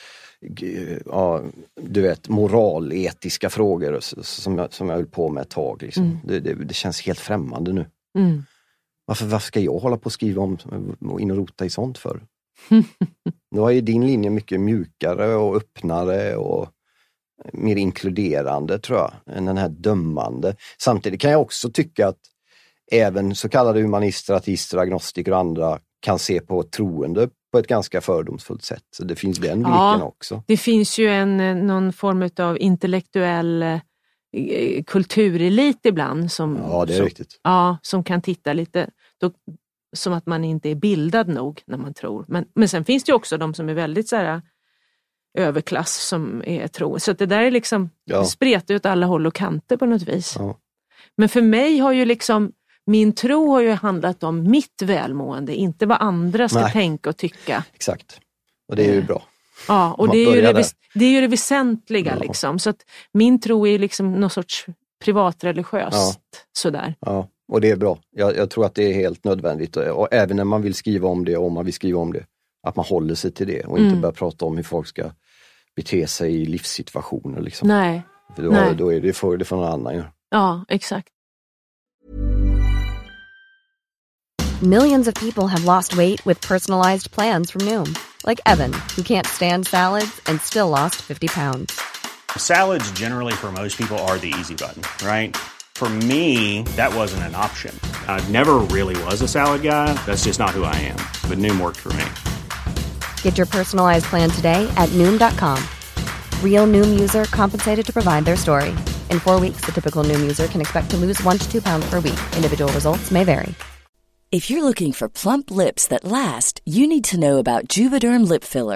ja, du vet, moraletiska frågor som jag, som jag höll på med ett tag. Liksom. Mm. Det, det, det känns helt främmande nu. Mm. Varför, varför ska jag hålla på och skriva om och in och rota i sånt för? Nu är ju din linje mycket mjukare och öppnare och mer inkluderande tror jag än den här dömande. Samtidigt kan jag också tycka att även så kallade humanister, ateister, agnostiker och andra kan se på troende på ett ganska fördomsfullt sätt. Så det finns den blicken ja, också. Det finns ju en någon form av intellektuell eh, kulturelit ibland som, ja, det är som, riktigt. Ja, som kan titta lite då, som att man inte är bildad nog när man tror. Men, men sen finns det ju också de som är väldigt så här överklass som är tro. Så att det där är liksom ja. spretar ut alla håll och kanter på något vis. Ja. Men för mig har ju liksom min tro har ju handlat om mitt välmående, inte vad andra ska Nej. tänka och tycka. Exakt. Och det är ju bra. Ja, och det är ju det, det är ju det väsentliga ja. liksom. Så att min tro är liksom någon sorts privatreligiöst ja. sådär. Ja, och det är bra. Jag, jag tror att det är helt nödvändigt. Och, och även när man vill skriva om det, om man vill skriva om det, att man håller sig till det och inte mm. börjar prata om hur folk ska bete sig i livssituationer. Liksom. Nej. För då, Nej. då är det för, det för någon annan. Ja, ja exakt. Millions of people have lost weight with personalized plans from Noom. Like Evan, who can't stand salads and still lost fifty pounds. Salads generally for most people are the easy button, right? For me, that wasn't an option. I never really was a salad guy. That's just not who I am. But Noom worked for me. Get your personalized plan today at Noom dot com. Real Noom user compensated to provide their story. In four weeks, the typical Noom user can expect to lose one to two pounds per week. Individual results may vary. If you're looking for plump lips that last, you need to know about Juvederm lip fillers.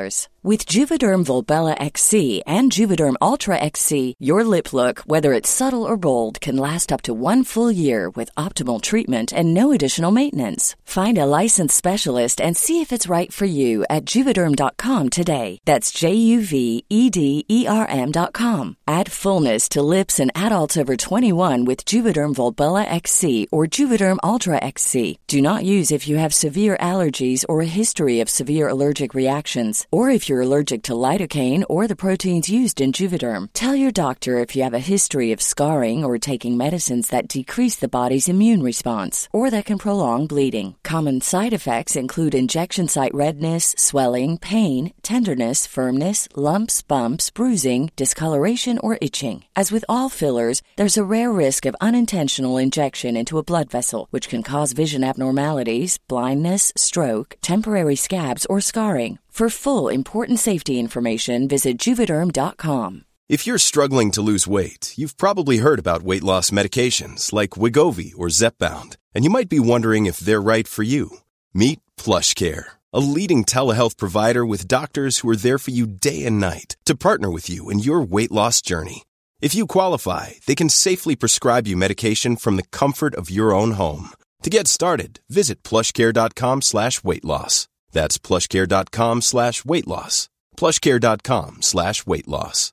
With Juvederm Volbella X C and Juvederm Ultra X C, your lip look, whether it's subtle or bold, can last up to one full year with optimal treatment and no additional maintenance. Find a licensed specialist and see if it's right for you at juvederm dot com today. That's J U V E D E R M dot com. Add fullness to lips in adults over twenty-one with Juvederm Volbella X C or Juvederm Ultra X C. Do not use if you have severe allergies or a history of severe allergic reactions, or if you're allergic to lidocaine or the proteins used in Juvederm. Tell your doctor if you have a history of scarring or taking medicines that decrease the body's immune response or that can prolong bleeding. Common side effects include injection site redness, swelling, pain, tenderness, firmness, lumps, bumps, bruising, discoloration, or itching. As with all fillers, there's a rare risk of unintentional injection into a blood vessel, which can cause vision abnormalities, blindness, stroke, temporary scabs, or scarring. For full, important safety information, visit Juvederm dot com. If you're struggling to lose weight, you've probably heard about weight loss medications like Wegovy or Zepbound, and you might be wondering if they're right for you. Meet PlushCare, a leading telehealth provider with doctors who are there for you day and night to partner with you in your weight loss journey. If you qualify, they can safely prescribe you medication from the comfort of your own home. To get started, visit plushcare.com slash weight loss. That's plushcare.com slash weight loss. plushcare.com slash weight loss.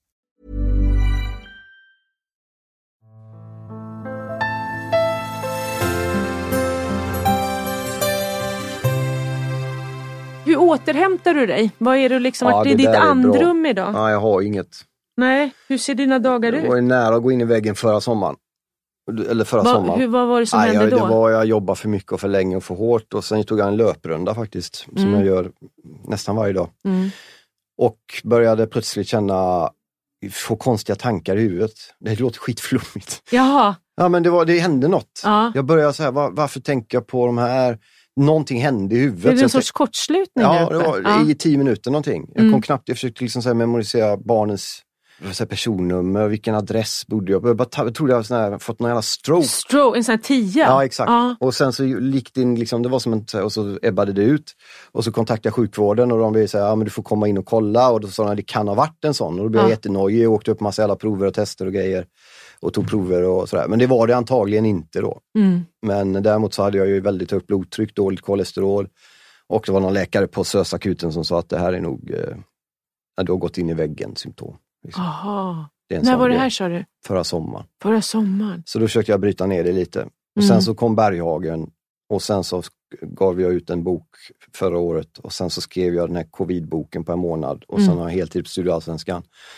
Hur återhämtar du dig? Vad är du liksom, ja, vart är ditt andrum bra. Idag? Ja, jag har inget. Nej, hur ser dina dagar ut? Jag var nära att gå in i väggen förra sommaren. Eller förra Va, sommaren. Hur, vad var det som Nej, hände jag, då? Det var jag jobbade för mycket och för länge och för hårt. Och sen tog jag en löprunda faktiskt. Som mm. jag gör nästan varje dag. Mm. Och började plötsligt känna, få konstiga tankar i huvudet. Det låter skitflummigt. Jaha. Ja, men det, var, det hände något. Ja. Jag började så här, var, varför tänker jag på de här... Någonting hände i huvudet. Det är en så sorts kortslutning. Ja, det var ja. i tio minuter någonting. Jag mm. kom knappt, jag försökte liksom så här memorisera barnens så här, personnummer, vilken adress bodde jag på. Jag, bara, jag trodde jag hade sån här, fått någon jävla stroke. Stroke, en sån här tia? Ja, exakt. Ja. Och sen så gick det in, liksom, det var som en, och så ebbade det ut. Och så kontaktade jag sjukvården och de ville säga, ja men du får komma in och kolla. Och då sa de, det kan ha varit en sån. Och då blev ja. jag jättenojig och åkte upp massa alla prover och tester och grejer. Och tog prover och sådär. Men det var det antagligen inte då. Mm. Men däremot så hade jag ju väldigt högt blodtryck, dåligt kolesterol. Och det var någon läkare på SÖS-akuten som sa att det här är nog, eh, du har gått in i väggen symptom. Liksom. Aha. När var det här, sa du? Förra sommaren. Förra sommaren. Så då försökte jag bryta ner det lite. Och mm. sen så kom Berghagen. Och sen så gav jag ut en bok förra året. Och sen så skrev jag den här covid-boken på en månad. Och sen mm. har jag heltid på Studieallsvenskan.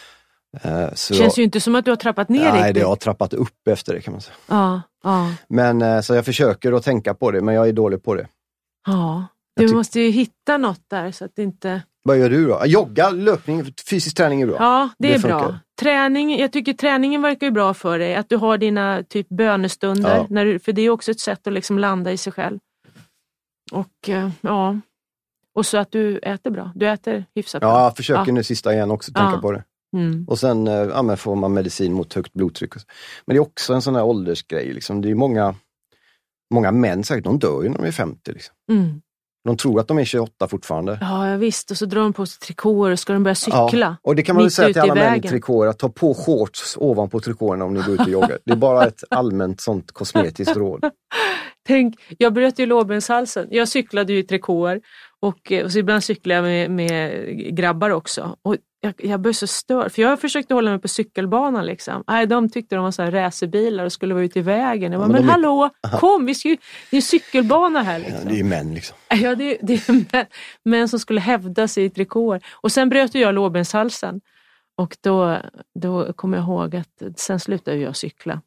Uh, så känns ju inte som att du har trappat ner. Nej, det har trappat upp efter det kan man säga. Ja, ja. Men uh, så jag försöker att tänka på det, men jag är dålig på det. Ja, du måste ju hitta något där så att det inte... Vad gör du då? Jogga, löpning, fysisk träning är bra. Ja, det, det är funkar. Bra. Träning, jag tycker träningen verkar ju bra för dig. Att du har dina typ bönestunder. Ja. När du, för det är också ett sätt att liksom landa i sig själv. Och uh, ja... Och så att du äter bra. Du äter hyfsat bra. Ja, jag försöker ja. nu sista igen också tänka ja. på det. Mm. Och sen ja, men får man medicin mot högt blodtryck. Men det är också en sån här åldersgrej. Liksom. Det är många, många män säkert, de dör ju när de är femtio. Liksom. Mm. De tror att de är tjugoåtta fortfarande. Ja, visst. Och så drar de på sig trikåer och ska de börja cykla. Ja. Och det kan man väl säga till alla män i trikåer. Att ta på shorts ovanpå trikåerna om ni går ut och joggar. Det är bara ett allmänt sånt kosmetiskt råd. Tänk, jag bröt ju lårbenshalsen. Jag cyklade ju i trikåer. Och, och så ibland cyklade jag med, med grabbar också. Och jag, jag blev så störd. För jag försökte hålla mig på cykelbanan liksom. Nej, de tyckte de var så här racerbilar och skulle vara ute i vägen. Jag bara, ja, men, men hallå, är... kom, vi ska ju, det är cykelbana här liksom. Ja, det är ju män liksom. Ja, det, det är män, män som skulle hävda sig i trikåer. Och sen bröt jag lårbenshalsen. Och då, då kom jag ihåg att sen slutade jag cykla.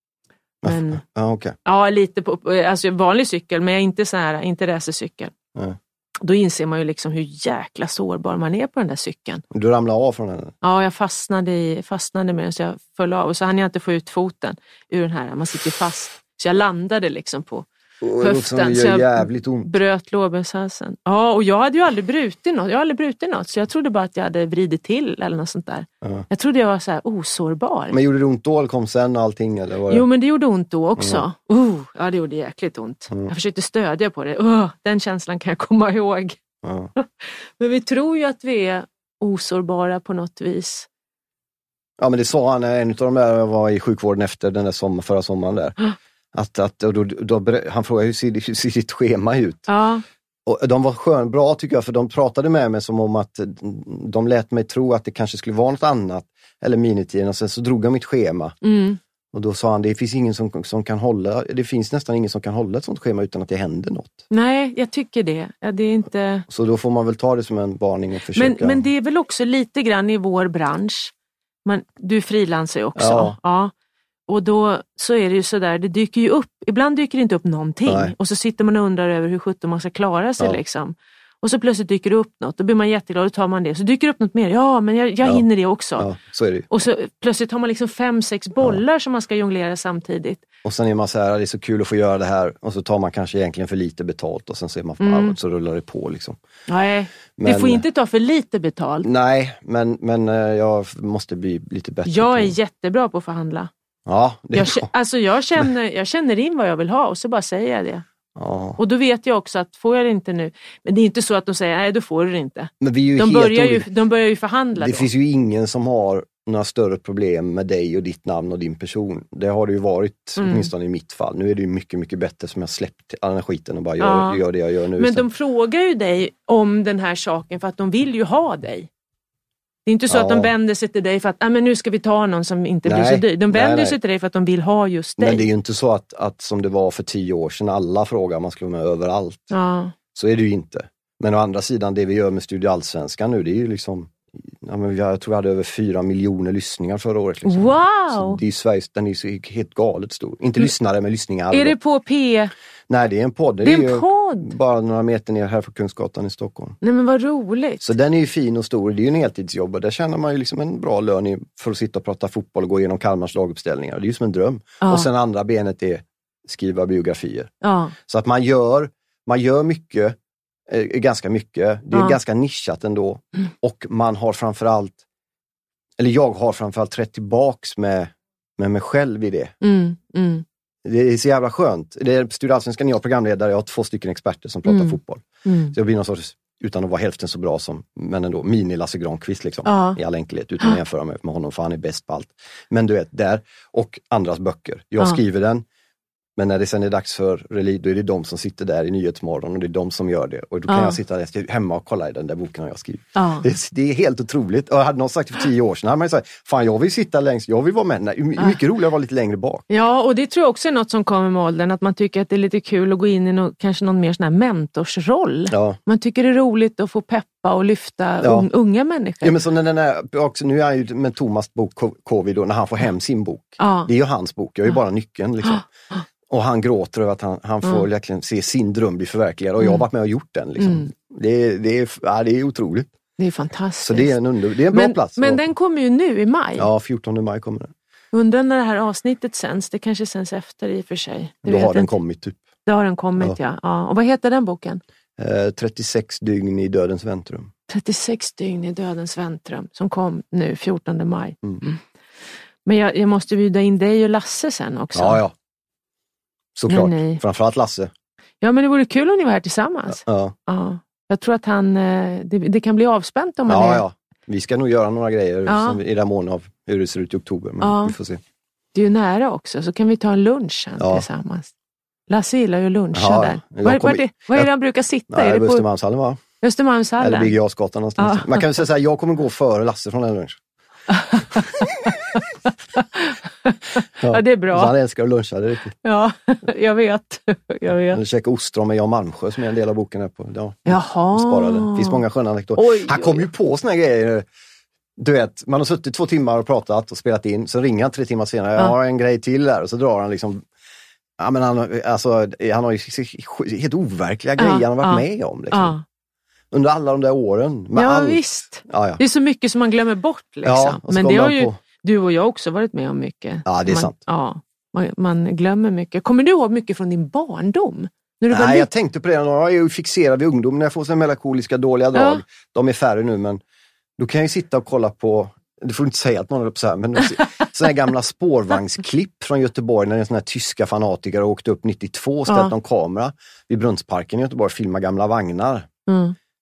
Men, ja, okay. ja, lite på, alltså vanlig cykel, men inte så här, inte racercykel. Ja. Då inser man ju liksom hur jäkla sårbar man är på den där cykeln. Du ramlade av från den? Ja, jag fastnade, i, fastnade med den så jag föll av. Och så hann jag inte få ut foten ur den här. Man sitter fast. Så jag landade liksom på oh, höften. Så jag jävligt ont. Bröt lårbenshalsen. Ja, och jag hade ju aldrig brutit något. Jag har aldrig brutit något. Så jag trodde bara att jag hade vridit till eller något sånt där. Uh-huh. Jag trodde jag var så här osårbar. Men gjorde det ont då eller kom sen allting? Eller var det? Jo, men det gjorde ont då också. Uh-huh. Uh, ja, det gjorde jäkligt ont. Uh-huh. Jag försökte stödja på det. Uh, den känslan kan jag komma ihåg. Ja. Men vi tror ju att vi är osårbara på något vis. Ja, men det sa han, en av de där jag var i sjukvården efter den där sommar, förra sommaren där. Mm. Att, att då, då, då, han frågade hur ser, hur ser ditt schema ut? Ja. Och de var skön, bra tycker jag, för de pratade med mig som om att de lät mig tro att det kanske skulle vara något annat, eller minitiden, och sen så drog jag mitt schema. Mm. Och då sa han, det finns ingen som, som kan hålla, det finns nästan ingen som kan hålla ett sånt schema utan att det händer något. Nej, jag tycker det. Ja, det är inte... Så då får man väl ta det som en varning och försöka. Men, men det är väl också lite grann i vår bransch. Man, du frilansar ju också. Ja. Ja. Och då så är det ju sådär, det dyker ju upp, ibland dyker det inte upp någonting. Nej. Och så sitter man och undrar över hur sjutton man ska klara sig ja. liksom. Och så plötsligt dyker det upp något, då blir man jätteglad och tar man det. Så dyker det upp något mer, ja men jag, jag ja. hinner det också. Ja, så är det. Och så plötsligt har man liksom fem, sex bollar ja. som man ska jonglera samtidigt. Och sen är man så här, det är så kul att få göra det här. Och så tar man kanske egentligen för lite betalt och sen ser man mm. allt, så rullar det på liksom. Nej, men, du får inte ta för lite betalt. Nej, men, men jag måste bli lite bättre. Jag är på. jättebra på att förhandla. Ja, det är jag, bra. alltså jag känner, jag känner in vad jag vill ha och så bara säger jag det. Ja. Och då vet jag också att får jag det inte nu. Men det är inte så att de säger, nej då får du det inte. Men vi är ju de, helt börjar ju, olika. de börjar ju förhandla Det då. finns ju ingen som har några större problem med dig och ditt namn och din person. Det har det ju varit, mm. åtminstone i mitt fall. Nu är det ju mycket, mycket bättre som jag släppt all den här skiten och bara gör, ja. gör det jag gör nu. Men sen. de frågar ju dig om den här saken för att de vill ju ha dig. Det är inte så ja. att de vänder sig till dig för att ah, men nu ska vi ta någon som inte nej. blir så dyr. De vänder nej, nej. sig till dig för att de vill ha just dig. Men det är ju inte så att, att som det var för tio år sedan, alla frågar man skulle vara med överallt. Ja. Så är det ju inte. Men å andra sidan, det vi gör med Studio Allsvenskan nu, det är ju liksom, ja, men jag tror vi hade över fyra miljoner lyssningar förra året. Liksom. Wow! Så det är Sveriges, den är så helt galet stor. Inte mm. lyssnare, men lyssningar. Är det på P? Nej, det är en podd. Det, det är en är podd? Bara några meter ner här på Kungsgatan i Stockholm. Nej men vad roligt. Så den är ju fin och stor. Det är ju en heltidsjobb och där tjänar man ju liksom en bra lön för att sitta och prata fotboll och gå igenom Kalmars laguppställningar. Det är ju som en dröm. Ja. Och sen andra benet är skriva biografier. Ja. Så att man gör, man gör mycket, eh, ganska mycket. Det är ja. ganska nischat ändå. Mm. Och man har framförallt, eller jag har framförallt trätt tillbaks med, med mig själv i det. Mm. Mm. Det är så jävla skönt. Det är Studio Allsvenskan, jag är programledare, jag har två stycken experter som pratar mm. fotboll. Mm. Så jag blir någon sorts, utan att vara hälften så bra som, men ändå, mini Lasse Granqvist liksom. Ja. I all enkelhet, utan att jämföra mig med honom, för han är bäst på allt. Men du vet, där, och andras böcker. Jag ja. skriver den, men när det sen är dags för release, då är det de som sitter där i Nyhetsmorgon och det är de som gör det. Och då kan ja. jag sitta där hemma och kolla i den där boken jag skrivit. Ja. Det, det är helt otroligt. Och hade någon sagt för tio år sedan, hade man ju sagt, fan jag vill sitta längst, jag vill vara med. Nej, mycket roligare att vara lite längre bak. Ja, och det tror jag också är något som kommer med åldern, att man tycker att det är lite kul att gå in i no, kanske någon mer sån här mentorsroll. Ja. Man tycker det är roligt att få peppa och lyfta ja. un, unga människor. Ja, men så när den är, också, nu är jag ju med Thomas bok Covid då, när han får hem sin bok. Ja. Det är ju hans bok, jag är ju bara nyckeln liksom. Och han gråter över att han, han får mm. verkligen se sin dröm bli förverkligad. Och jag har varit med och gjort den. Liksom. Mm. Det, är, det, är, ja, det är otroligt. Det är fantastiskt. Så det är en, under, det är en bra men, plats. Men den kommer ju nu i maj. Ja, fjortonde maj kommer den. Undrar när det här avsnittet sänds. Det kanske sänds efter i och för sig. Det Då vet har den inte. kommit typ. Då har den kommit, ja. ja. ja. Och vad heter den boken? Eh, trettiosex dygn i dödens väntrum. trettiosex dygn i dödens väntrum. Som kom nu fjortonde maj. Mm. Mm. Men jag, jag måste bjuda in dig och Lasse sen också. Ja, ja. Såklart. Nej. Framförallt Lasse. Ja, men det vore kul om ni var här tillsammans. Ja. Ja. Jag tror att han, det, det kan bli avspänt om man ja, är... ja. Vi ska nog göra några grejer ja. som, i den mån av hur det ser ut i oktober. Men ja. vi får se. Det är ju nära också, så kan vi ta en lunch sen ja. tillsammans. Lasse gillar ju luncha ja, där. Var, var, det, var är det han brukar sitta? Nej, är det på Östermalmshallen, va? Östermalmshallen? Eller Birger Jarlsgatan någonstans. Ja. Man kan ju säga så här, jag kommer gå före Lasse från den lunch. ja. ja, det är bra. Så han älskar att luncha, det är riktigt. Ja, jag vet. jag vet. Eller käka ostron med Jan Malmsjö som är en del av boken här på. Ja, Jaha. Sparade. Det finns många sköna anekdoter. Han kom ju på såna här grejer. Du vet, man har suttit två timmar och pratat och spelat in. Så ringer han tre timmar senare. Jag har en grej till där. Och så drar han liksom... Ja, men han, alltså, han har ju helt overkliga grejer ja, han har varit ja, med om. Liksom. Ja. Under alla de där åren. Med ja, allt. visst. Ja, ja. Det är så mycket som man glömmer bort. Liksom. Ja, men det har ju på. Du och jag också varit med om mycket. Ja, det är man, sant. Ja, man, man glömmer mycket. Kommer du ihåg mycket från din barndom? När du Nej, var jag tänkte på det. Jag är ju fixerad vid ungdom när jag får såna melankoliska dåliga drag. Ja. De är färre nu, men då kan jag ju sitta och kolla på... Du får inte säga att någon är på så här, men såna här gamla spårvagnsklipp från Göteborg när en sån här tyska fanatiker åkte upp nittiotvå och ställt ja. någon kamera vid Brunnsparken i Göteborg och filmade gamla vagnar. Mm.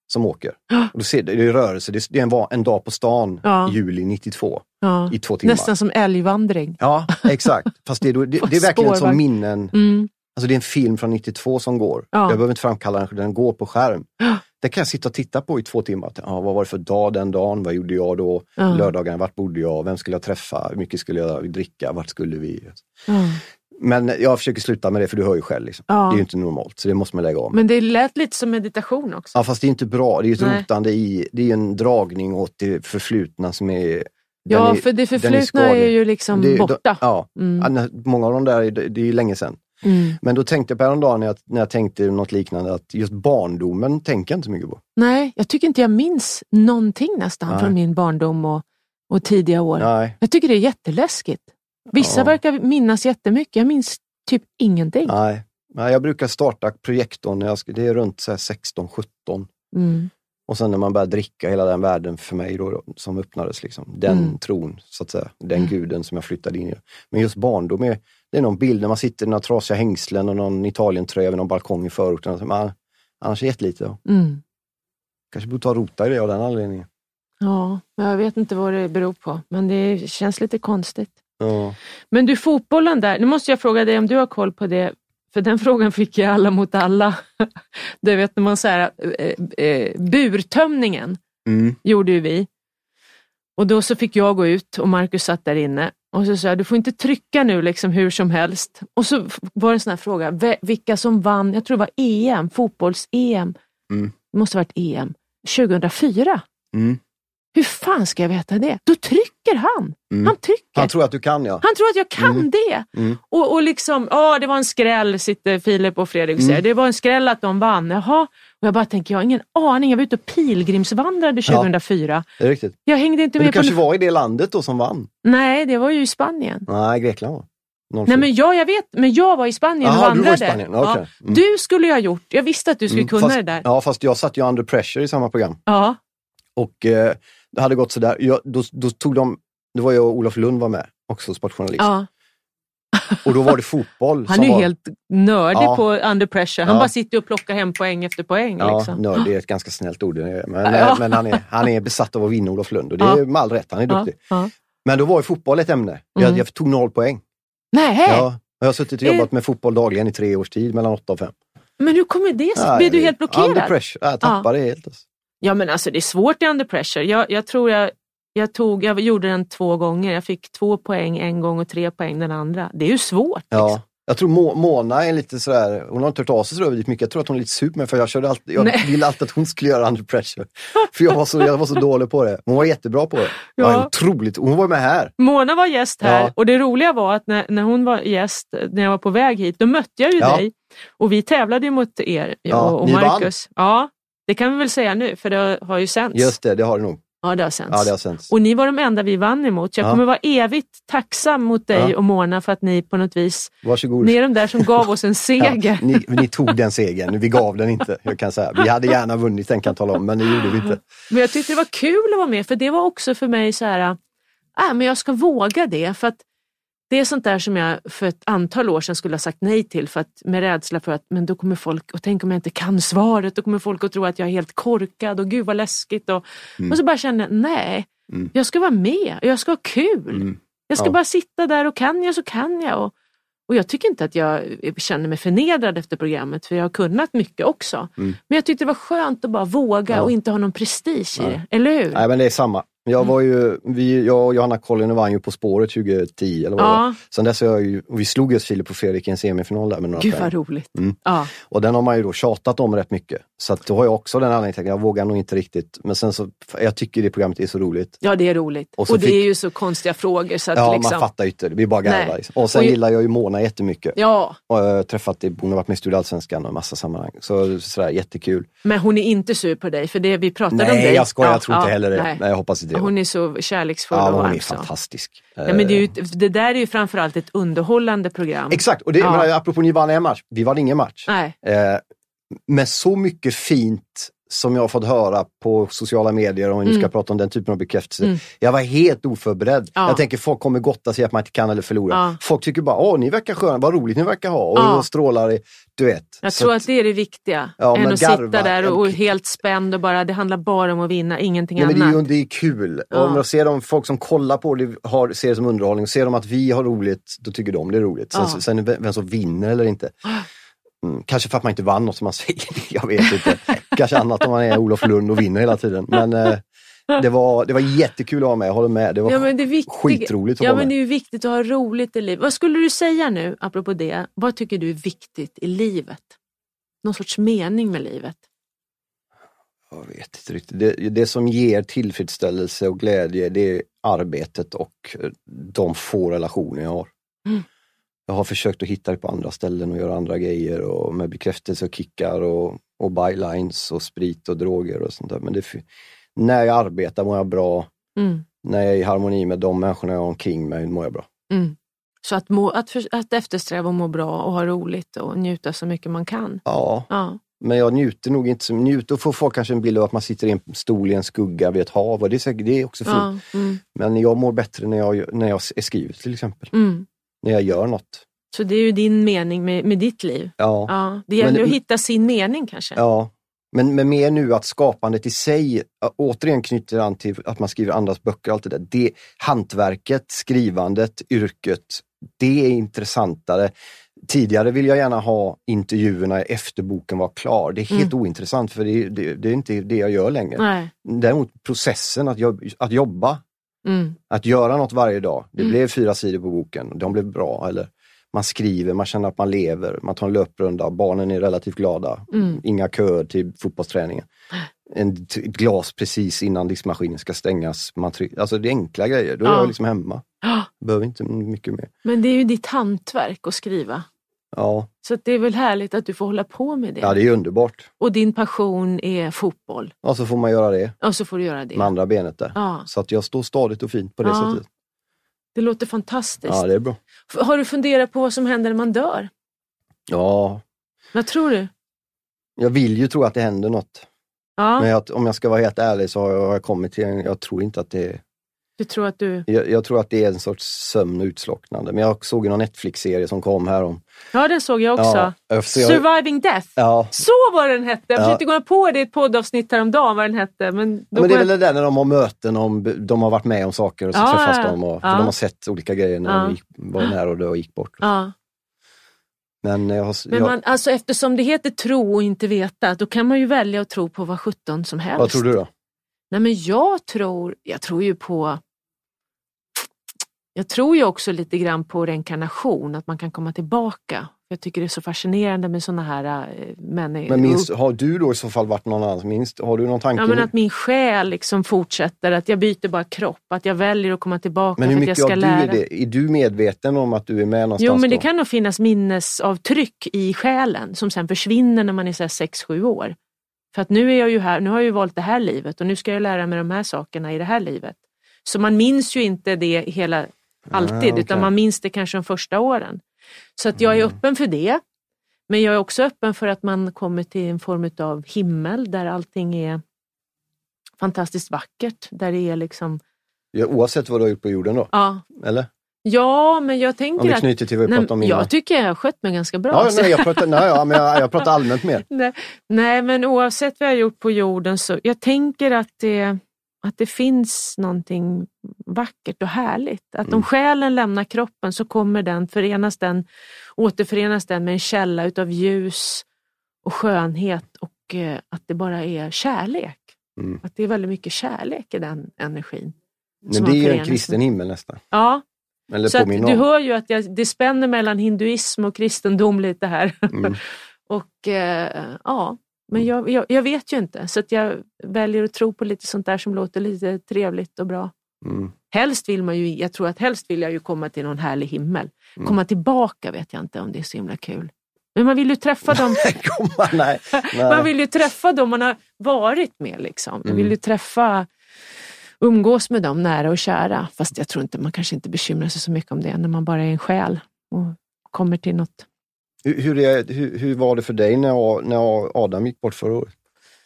som åker. Och då ser det, det är rörelse, det är en, en dag på stan ja. i juli nittiotvå ja. i två timmar. Nästan som älgvandring. Ja, exakt. Fast det, är, det, det är verkligen som minnen. Mm. Alltså det är en film från nittiotvå som går. Ja. Jag behöver inte framkalla den, den går på skärm. Ja. Det kan jag sitta och titta på i två timmar. Ja, vad var det för dag den dagen? Vad gjorde jag då? Ja. Lördagen, vart bodde jag? Vem skulle jag träffa? Hur mycket skulle jag dricka? Vart skulle vi? Ja. Men jag försöker sluta med det, för du hör ju själv. Liksom. Ja. Det är ju inte normalt, så det måste man lägga om. Men det lät lite som meditation också. Ja, fast det är inte bra. Det är ju ett rotande i, det är en dragning åt det förflutna som är... Ja, är, för det förflutna är, är ju liksom det, borta. Ja, mm. många av de där, det är ju länge sedan. Mm. Men då tänkte jag på en dag när jag, när jag tänkte något liknande, att just barndomen tänker jag inte så mycket på. Nej, jag tycker inte jag minns någonting nästan Nej. från min barndom och, och tidiga år. Nej. Jag tycker det är jätteläskigt. Vissa ja. verkar minnas jättemycket, jag minns typ ingenting. Nej, Nej jag brukar starta projektorn när jag ska, det är runt så här sexton sjutton. Mm. Och sen när man börjar dricka hela den världen för mig då, som öppnades liksom. Den mm. tron, så att säga. Den mm. guden som jag flyttade in i. Men just barndom är, det är någon bild när man sitter i några trasiga hängslen och någon Italien-tröja vid någon balkong i förorten. Man, annars är det jättelite. Ja. Mm. Kanske borde ta rota i det av den anledningen. Ja, jag vet inte vad det beror på. Men det känns lite konstigt. Ja. Men du, fotbollen där. Nu måste jag fråga dig om du har koll på det. För den frågan fick jag alla mot alla. Du vet när man säger eh, eh, burtömningen mm. gjorde ju vi. Och då så fick jag gå ut och Marcus satt där inne. Och så sa jag, du får inte trycka nu liksom hur som helst. Och så var det en sån här fråga. Vilka som vann, jag tror det var E M, fotbolls-E M. Mm. Det måste ha varit E M. tjugohundrafyra. Mm. Hur fan ska jag veta det? Då trycker han. Mm. Han trycker. Han tror att du kan, ja. Han tror att jag kan mm. det. Mm. Och, och liksom, ja det var en skräll, sitter Filip och Fredrik och säger. Mm. Det var en skräll att de vann. Jaha. Och jag bara tänker, jag har ingen aning. Jag var ute och pilgrimsvandrade tjugohundrafyra. Ja, det är riktigt. Jag hängde inte men med du på... kanske var i det landet då som vann? Nej, det var ju i Spanien. Nej, Grekland var. Nej, men jag, jag vet, men jag var i Spanien. Aha, och vandrade. Du var i Spanien, okay. Ja. Mm. Du skulle ju ha gjort, jag visste att du skulle mm, kunna fast, det där. Ja, fast jag satt ju under pressure i samma program. Ja. Och eh, det hade gått sådär. Jag, då, då tog de, det var jag och Olof Lund var med, också sportjournalist. Ja. Och då var det fotboll. Han är ju var... helt nördig ja. på under pressure. Han ja. bara sitter och plockar hem poäng efter poäng. Ja, liksom. nördig är ett ganska snällt ord. Men, ja. men han, är, han är besatt av att vinna, Olof Lund. Och det är ja. med all rätt, han är duktig. Ja. Ja. Men då var ju fotboll ett ämne. Jag, mm. jag tog noll poäng. Nej. Ja, jag har suttit och jobbat med fotboll dagligen i tre års tid, mellan åtta och fem. Men hur kommer det? Ja, blir du helt blockerad? Under pressure, jag tappade ja. det helt. Alltså. Ja, men alltså det är svårt i under pressure. Jag, jag tror jag, jag tog, jag gjorde den två gånger. Jag fick två poäng en gång och tre poäng den andra. Det är ju svårt. Ja. Liksom. Jag tror Mo- Mona är lite sådär, hon har inte hört av sig så över mycket. Jag tror att hon är lite super med, för jag körde alltid, jag Nej. ville alltid att hon skulle göra under pressure. För jag var så, jag var så dålig på det. Hon var jättebra på det. Ja. Ja, otroligt. Hon var med här. Mona var gäst här. Ja. Och det roliga var att när, när hon var gäst, när jag var på väg hit, då mötte jag ju ja. dig. Och vi tävlade ju mot er, jag ja, och Marcus. Ja, det kan vi väl säga nu, för det har ju sänts. Just det, det har det nog. Ja, det har sänts. Ja, det har sänts. Och ni var de enda vi vann emot. Jag ja. kommer vara evigt tacksam mot dig ja. och Mona för att ni på något vis... Varsågod. Ni är de där som gav oss en seger. Ja, ni, ni tog den segern, vi gav den inte. Jag kan säga. Vi hade gärna vunnit, den kan tala om, men det gjorde vi inte. Men jag tyckte det var kul att vara med, för det var också för mig så här... Äh, men jag ska våga det, för att det är sånt där som jag för ett antal år sedan skulle ha sagt nej till, för att med rädsla för att men då kommer folk, och tänk om jag inte kan svaret, då kommer folk att tro att jag är helt korkad och gud vad läskigt. Och, mm. och så bara kände jag, nej, mm. jag ska vara med och jag ska ha kul. Mm. Jag ska ja. bara sitta där och kan jag så kan jag. Och, och jag tycker inte att jag känner mig förnedrad efter programmet, för jag har kunnat mycket också. Mm. Men jag tyckte det var skönt att bara våga ja. och inte ha någon prestige ja. i det, eller hur? Nej, men det är samma. Jag var ju, vi, jag och Johanna Collin vann ju På spåret tjugohundratio eller vad ja. det var. Sen dess har jag ju, vi slog just Filip och Fredrik i en semifinal där med några Gud vad roligt. Mm. Ja. Och den har man ju då tjatat om rätt mycket. Så att då har jag också den anledningen, jag vågar nog inte riktigt. Men sen så, jag tycker det programmet är så roligt. Ja, det är roligt. Och, och det fick, är ju så konstiga frågor. Så att ja, liksom, man fattar ju inte. Det blir bara garva. Liksom. Och sen och ju, gillar jag ju Mona jättemycket. Ja. Och jag har träffat, hon har varit med i Studio Allsvenskan och en massa sammanhang. Så sådär, jättekul. Men hon är inte sur på dig, för det vi pratade nej, om dig. Nej, jag skojar, ja, jag tror ja, inte heller det. Nej. Nej, jag hoppas inte det. Hon är så kärleksfull ja, och varm. Hon är fantastisk. Ja, men det, är ju, det där är ju framförallt ett underhållande program. Exakt, och det, ja. men, apropå ni vann en match, vi vann ingen match. Nej. Eh, med så mycket fint som jag har fått höra på sociala medier, om vi nu ska mm. prata om den typen av bekräftelse. Mm. Jag var helt oförberedd. Ja. Jag tänker folk kommer gotta sig att man inte kan eller förlora. Ja. Folk tycker bara, åh ni verkar sköna, vad roligt ni verkar ha. Och ja. strålar i duett. Jag så tror att det är det viktiga. Ja, än att garva, sitta där och, och helt spänd och bara, det handlar bara om att vinna, ingenting ja, annat. Men det är ju det är kul. Ja. Om jag ser de folk som kollar på det, har, ser det som underhållning, och ser de att vi har roligt, då tycker de det är roligt. Sen, ja. sen vem som vinner eller inte. Mm, kanske för att man inte vann något som man säger. Jag vet inte. Kanske annat om man är Olof Lund och vinner hela tiden. Men eh, det, var, det var jättekul att ha med. Jag håller med. Det var ja, men det är viktig... skitroligt att ja, vara med. Men det är ju viktigt att ha roligt i livet. Vad skulle du säga nu, apropå det? Vad tycker du är viktigt i livet? Någon sorts mening med livet? Jag vet inte riktigt. Det, det som ger tillfredsställelse och glädje, det är arbetet och de få relationer jag har. Mm. Jag har försökt att hitta det på andra ställen och göra andra grejer och med bekräftelse och kickar och, och bylines och sprit och droger och sånt där. Men det, när jag arbetar mår jag bra. Mm. När jag är i harmoni med de människorna jag har omkring mig mår jag bra. Mm. Så att, må, att, för, att eftersträva och må bra och ha roligt och njuta så mycket man kan. Ja, ja. Men jag njuter nog inte. Njuter och får folk kanske en bild av att man sitter i en stol i en skugga vid ett hav. Och det är, säkert, det är också fint. Ja, mm. Men jag mår bättre när jag, när jag är skrivet till exempel. Mm. När jag gör något. Så det är ju din mening med, med ditt liv. Ja. ja det gäller men, att hitta sin mening kanske. Ja, men, men mer nu att skapandet i sig återigen knyter an till att man skriver andras böcker och allt det där. Det, hantverket, skrivandet, yrket, det är intressantare. Tidigare vill jag gärna ha intervjuerna efter boken var klar. Det är helt mm. ointressant för det, det, det är inte det jag gör längre. Nej. Däremot processen att, jobb, att jobba, mm. att göra något varje dag. Det mm. blev fyra sidor på boken. De blev bra. Eller man skriver, man känner att man lever. Man tar en löprunda. Barnen är relativt glada. Mm. Inga köer till fotbollsträningen. En t- glas precis innan diskmaskinen ska stängas. Man tryck, alltså det är enkla grejer. Då är ja. jag liksom hemma. Behöver inte mycket mer. Men det är ju ditt hantverk att skriva. Ja. Så det är väl härligt att du får hålla på med det. Ja, det är underbart. Och din passion är fotboll. Ja, så får man göra det. Ja, så får du göra det. Med andra benet där. Ja. Så att jag står stadigt och fint på det ja. sättet. Det låter fantastiskt. Ja, det är bra. Har du funderat på vad som händer när man dör? Ja. Vad tror du? Jag vill ju tro att det händer något. Ja. Men jag, om jag ska vara helt ärlig så har jag, har jag kommit till en, jag tror inte att det är... Du tror att du... Jag, jag tror att det är en sorts sömn och utslocknande. Men jag såg ju någon Netflix-serie som kom här om... Ja, den såg jag också. Ja, Surviving Death. Ja. Så var den hette. Jag försökte ja. gå på det i ett poddavsnitt häromdagen vad den hette. Men, men det är väl det där när de har möten, om, de har varit med om saker och så ja, träffas de. Och, ja. För de har sett olika grejer när ja. de gick, var nära och dö och gick bort. Ja. Men, jag, men man, alltså, eftersom det heter tro och inte veta, då kan man ju välja att tro på vad sjutton som helst. Vad tror du då? Nej, men jag tror, jag tror ju på... Jag tror ju också lite grann på reinkarnation, att man kan komma tillbaka. Jag tycker det är så fascinerande med såna här äh, människor. Men minst, har du då i så fall varit någon annan? Minst, har du någon tanke? Ja, men att min själ liksom fortsätter, att jag byter bara kropp, att jag väljer att komma tillbaka. Men hur för mycket att jag ska av lära. du är det? Är du medveten om att du är med någonstans? Jo, men det då? kan nog finnas minnesavtryck i själen som sen försvinner när man är så här sex sju år. För att nu är jag ju här, nu har jag ju valt det här livet och nu ska jag lära mig de här sakerna i det här livet. Så man minns ju inte det hela alltid, ah, okay. utan man minns det kanske de första åren. Så att jag är öppen för det. Men jag är också öppen för att man kommer till en form av himmel där allting är fantastiskt vackert. Där det är liksom... Ja, oavsett vad du har gjort på jorden då? Ja. Eller? Ja, men jag tänker om vi knyter till vad vi pratade om innan. Jag tycker jag har skött mig ganska bra. Ja, nej, jag pratar, nej, ja, men jag, jag pratar allmänt mer. nej, nej, men oavsett vad jag har gjort på jorden så jag tänker att det... Att det finns någonting vackert och härligt. Att mm. om själen lämnar kroppen så kommer den, förenas den, återförenas den med en källa utav ljus och skönhet. Och eh, att det bara är kärlek. Mm. Att det är väldigt mycket kärlek i den energin. Men det är ju en kristen himmel nästan. Ja. Eller så att du hör ju att jag, det spänner mellan hinduism och kristendom lite här. Mm. och eh, ja... Men jag, jag, jag vet ju inte. Så att jag väljer att tro på lite sånt där som låter lite trevligt och bra. Mm. Helst vill man ju, jag tror att helst vill jag ju komma till någon härlig himmel. Mm. Komma tillbaka vet jag inte om det är så himla kul. Men man vill ju träffa dem. Komma, nej, nej. Man vill ju träffa dem man har varit med liksom. Man mm. vill ju träffa, umgås med dem nära och kära. Fast jag tror inte, man kanske inte bekymrar sig så mycket om det när man bara är en själ och kommer till något. Hur, är, hur, hur var det för dig när, när Adam gick bort förra året?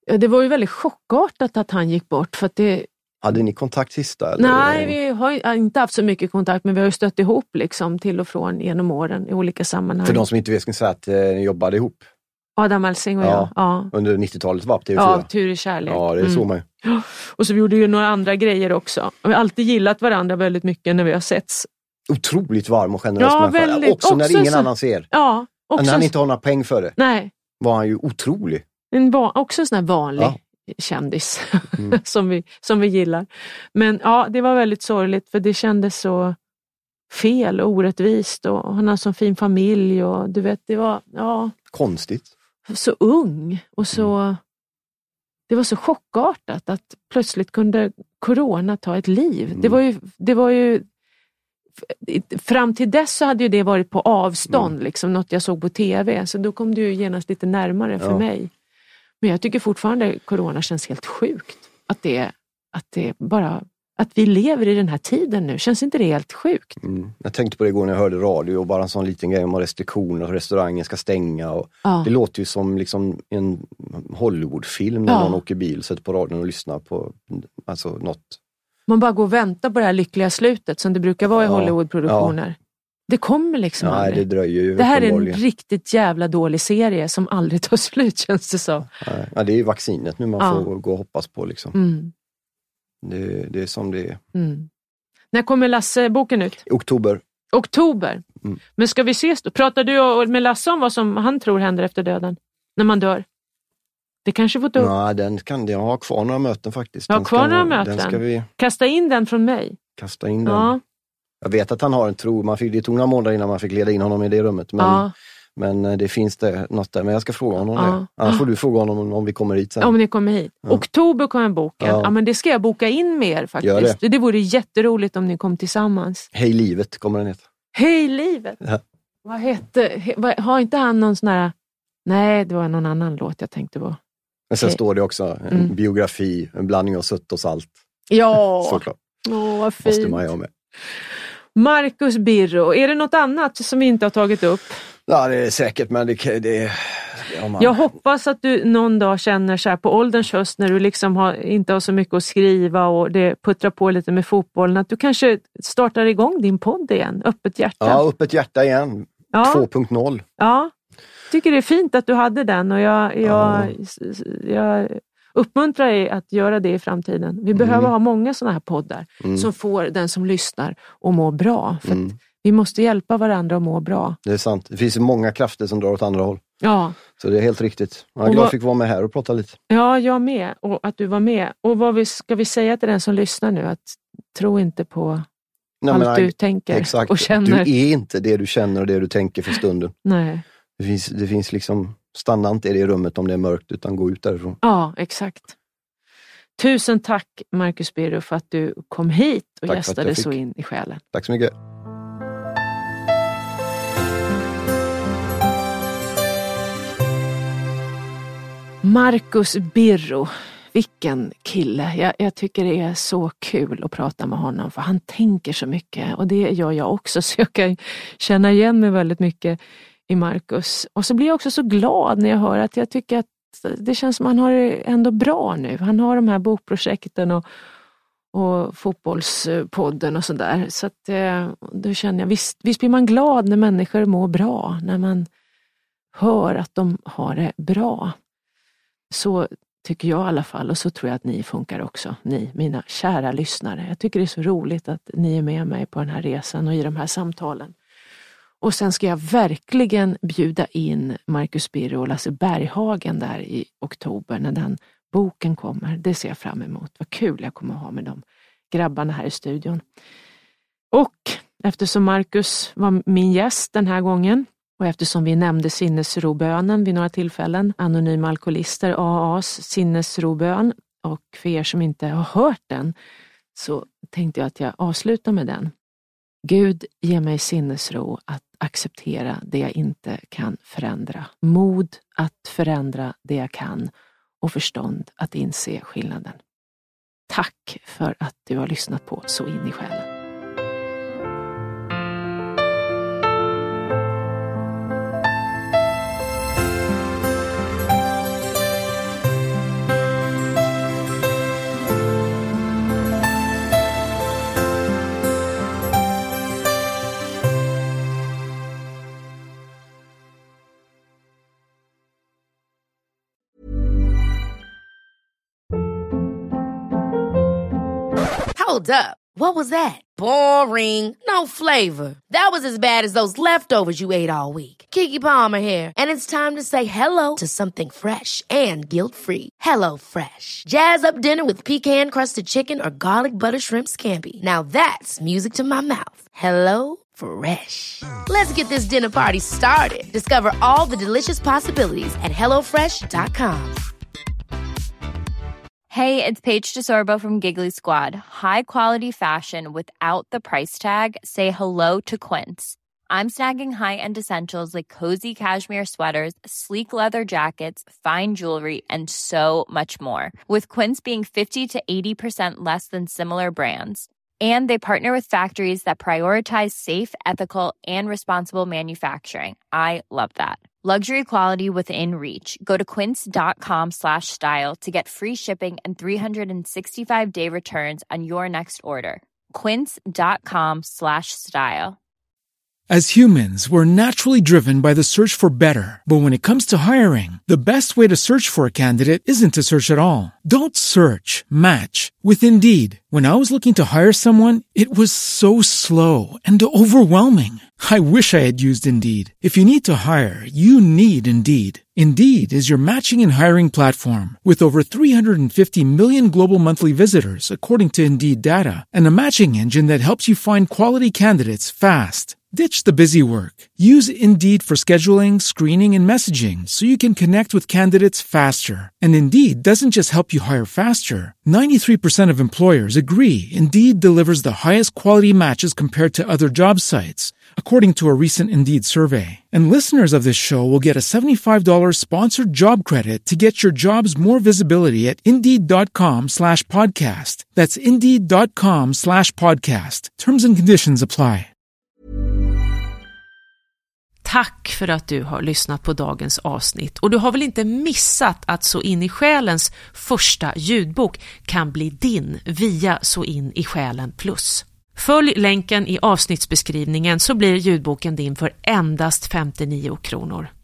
Ja, det var ju väldigt chockartat att han gick bort. För att det... Hade ni kontakt sista? Eller? Nej, vi har inte haft så mycket kontakt, men vi har ju stött ihop liksom till och från genom åren i olika sammanhang. För de som inte vet, ska jag säga att ni jobbade ihop. Adam Alsing och ja, jag. Ja. Under nittiotalet var på T V fyra. Ja, Tur i kärlek. Ja, det mm. såg man ju. Och så vi gjorde ju några andra grejer också. Vi har alltid gillat varandra väldigt mycket när vi har setts. Otroligt varm och generös ja, människa. Väldigt. Också, också när ingen så... annan ser. Ja. Också... När han inte har några poäng för det. Nej. Var han ju otrolig. En va... Också en sån här vanlig ja. kändis. Mm. som, vi, som vi gillar. Men ja, det var väldigt sorgligt. För det kändes så fel och orättvist. Och han har så fin familj. Och du vet, det var... Ja. Konstigt. Så ung. Och så... Mm. Det var så chockartat att plötsligt kunde corona ta ett liv. Mm. Det var ju... Det var ju fram till dess så hade ju det varit på avstånd, mm. liksom, något jag såg på tv. Så då kom det ju genast lite närmare för ja. mig. Men jag tycker fortfarande corona känns helt sjukt. Att det, att det bara... Att vi lever i den här tiden nu. Känns inte det helt sjukt? Mm. Jag tänkte på det igår när jag hörde radio och bara en sån liten grej om restriktioner och restaurangen ska stänga. Och ja. Det låter ju som liksom en Hollywoodfilm när ja. någon åker bil, sätter på radion och lyssnar på alltså, något. Man bara går och väntar på det här lyckliga slutet som det brukar vara i ja. Hollywoodproduktioner. Ja. Det kommer liksom Nej, aldrig. Det dröjer ju. Det här är en riktigt jävla dålig serie som aldrig tar slut, känns det så. Ja, det är ju vaccinet nu man ja. får gå och hoppas på liksom. Mm. Det, det är som det är. Mm. När kommer Lasse-boken ut? I oktober. Oktober? Mm. Men ska vi ses då? Pratar du med Lasse om vad som han tror händer efter döden? När man dör? Det kanske får ta upp. Nej, den kan jag ha kvar några möten faktiskt. Jag har kvar några möten. Den ska vi... Kasta in den från mig. Kasta in den. Ja. Jag vet att han har en tro. Man fick, det tog några månader innan man fick leda in honom i det rummet. Men, ja. men det finns det något där. Men jag ska fråga honom ja. det. Annars får du fråga honom om, om vi kommer hit sen. Om ni kommer hit. Ja. Oktober kommer boken. Ja. Ja, men det ska jag boka in med er faktiskt. Gör det. Det vore jätteroligt om ni kom tillsammans. Hej livet kommer den heta. Hej livet? Ja. Vad hette... He, har inte han någon sån här... Nej, det var någon annan låt jag tänkte på. Men sen Hej. står det också en mm. biografi, en blandning av sött och salt. Ja. Såklart. Åh, vad fint. Måste man ju ha med. Marcus Birro, är det något annat som vi inte har tagit upp? Ja, det är säkert, men det, det ja, man... Jag hoppas att du någon dag känner så här på ålderns höst när du liksom har, inte har så mycket att skriva och det puttrar på lite med fotbollen, att du kanske startar igång din podd igen, Öppet hjärta. Ja, Öppet hjärta igen, ja. två punkt noll. Ja, tycker det är fint att du hade den och jag, jag, ja. jag uppmuntrar dig att göra det i framtiden. Vi mm. behöver ha många sådana här poddar mm. som får den som lyssnar att må bra. För mm. att vi måste hjälpa varandra att må bra. Det är sant. Det finns ju många krafter som drar åt andra håll. Ja. Så det är helt riktigt. Jag är glad att jag fick vara med här och prata lite. Ja, jag med. Och att du var med. Och vad vi, ska vi säga till den som lyssnar nu? Att tro inte på Nej, allt men, du tänker exakt. och känner. Du är inte det du känner och det du tänker för stunden. Nej. Det finns, det finns liksom, stanna inte i det rummet om det är mörkt utan gå ut därifrån. Ja, exakt. Tusen tack Marcus Birro för att du kom hit och tack gästade så in i själen. Tack så mycket. Marcus Birro, vilken kille. Jag, jag tycker det är så kul att prata med honom för han tänker så mycket och det gör jag också så jag kan känna igen mig väldigt mycket i Marcus. Och så blir jag också så glad när jag hör att jag tycker att det känns som att han har det ändå bra nu. Han har de här bokprojekten och, och fotbollspodden och sådär. Så att då känner jag, visst, visst blir man glad när människor mår bra. När man hör att de har det bra. Så tycker jag i alla fall och så tror jag att ni funkar också. Ni, mina kära lyssnare. Jag tycker det är så roligt att ni är med mig på den här resan och i de här samtalen. Och sen ska jag verkligen bjuda in Marcus Birro och Lasse Berghagen där i oktober när den boken kommer. Det ser jag fram emot. Vad kul jag kommer att ha med de grabbarna här i studion. Och eftersom Marcus var min gäst den här gången och eftersom vi nämnde sinnesrobönen vid några tillfällen, Anonyma Alkoholister, A A's sinnesrobön, och för er som inte har hört den så tänkte jag att jag avslutar med den. Gud, ge mig sinnesro att acceptera det jag inte kan förändra. Mod att förändra det jag kan och förstånd att inse skillnaden. Tack för att du har lyssnat på Så in i själen. Hold up. What was that? Boring. No flavor. That was as bad as those leftovers you ate all week. Keke Palmer here, and it's time to say hello to something fresh and guilt-free. Hello Fresh. Jazz up dinner with pecan-crusted chicken or garlic butter shrimp scampi. Now that's music to my mouth. Hello Fresh. Let's get this dinner party started. Discover all the delicious possibilities at hello fresh dot com. Hey, it's Paige DeSorbo from Giggly Squad. High quality fashion without the price tag. Say hello to Quince. I'm snagging high-end essentials like cozy cashmere sweaters, sleek leather jackets, fine jewelry, and so much more. With Quince being fifty to eighty percent less than similar brands. And they partner with factories that prioritize safe, ethical, and responsible manufacturing. I love that. Luxury quality within reach. Go to quince.com slash style to get free shipping and three sixty-five day returns on your next order. Quince.com slash style. As humans, we're naturally driven by the search for better. But when it comes to hiring, the best way to search for a candidate isn't to search at all. Don't search, match with Indeed. When I was looking to hire someone, it was so slow and overwhelming. I wish I had used Indeed. If you need to hire, you need Indeed. Indeed is your matching and hiring platform with over three hundred fifty million global monthly visitors, according to Indeed data, and a matching engine that helps you find quality candidates fast. Ditch the busy work. Use Indeed for scheduling, screening, and messaging so you can connect with candidates faster. And Indeed doesn't just help you hire faster. ninety-three percent of employers agree Indeed delivers the highest quality matches compared to other job sites, according to a recent Indeed survey. And listeners of this show will get a seventy-five dollars sponsored job credit to get your jobs more visibility at Indeed.com slash podcast. That's Indeed.com slash podcast. Terms and conditions apply. Tack för att du har lyssnat på dagens avsnitt. Och du har väl inte missat att Så in i själens första ljudbok kan bli din via Så in i själen plus. Följ länken i avsnittsbeskrivningen så blir ljudboken din för endast femtionio kronor.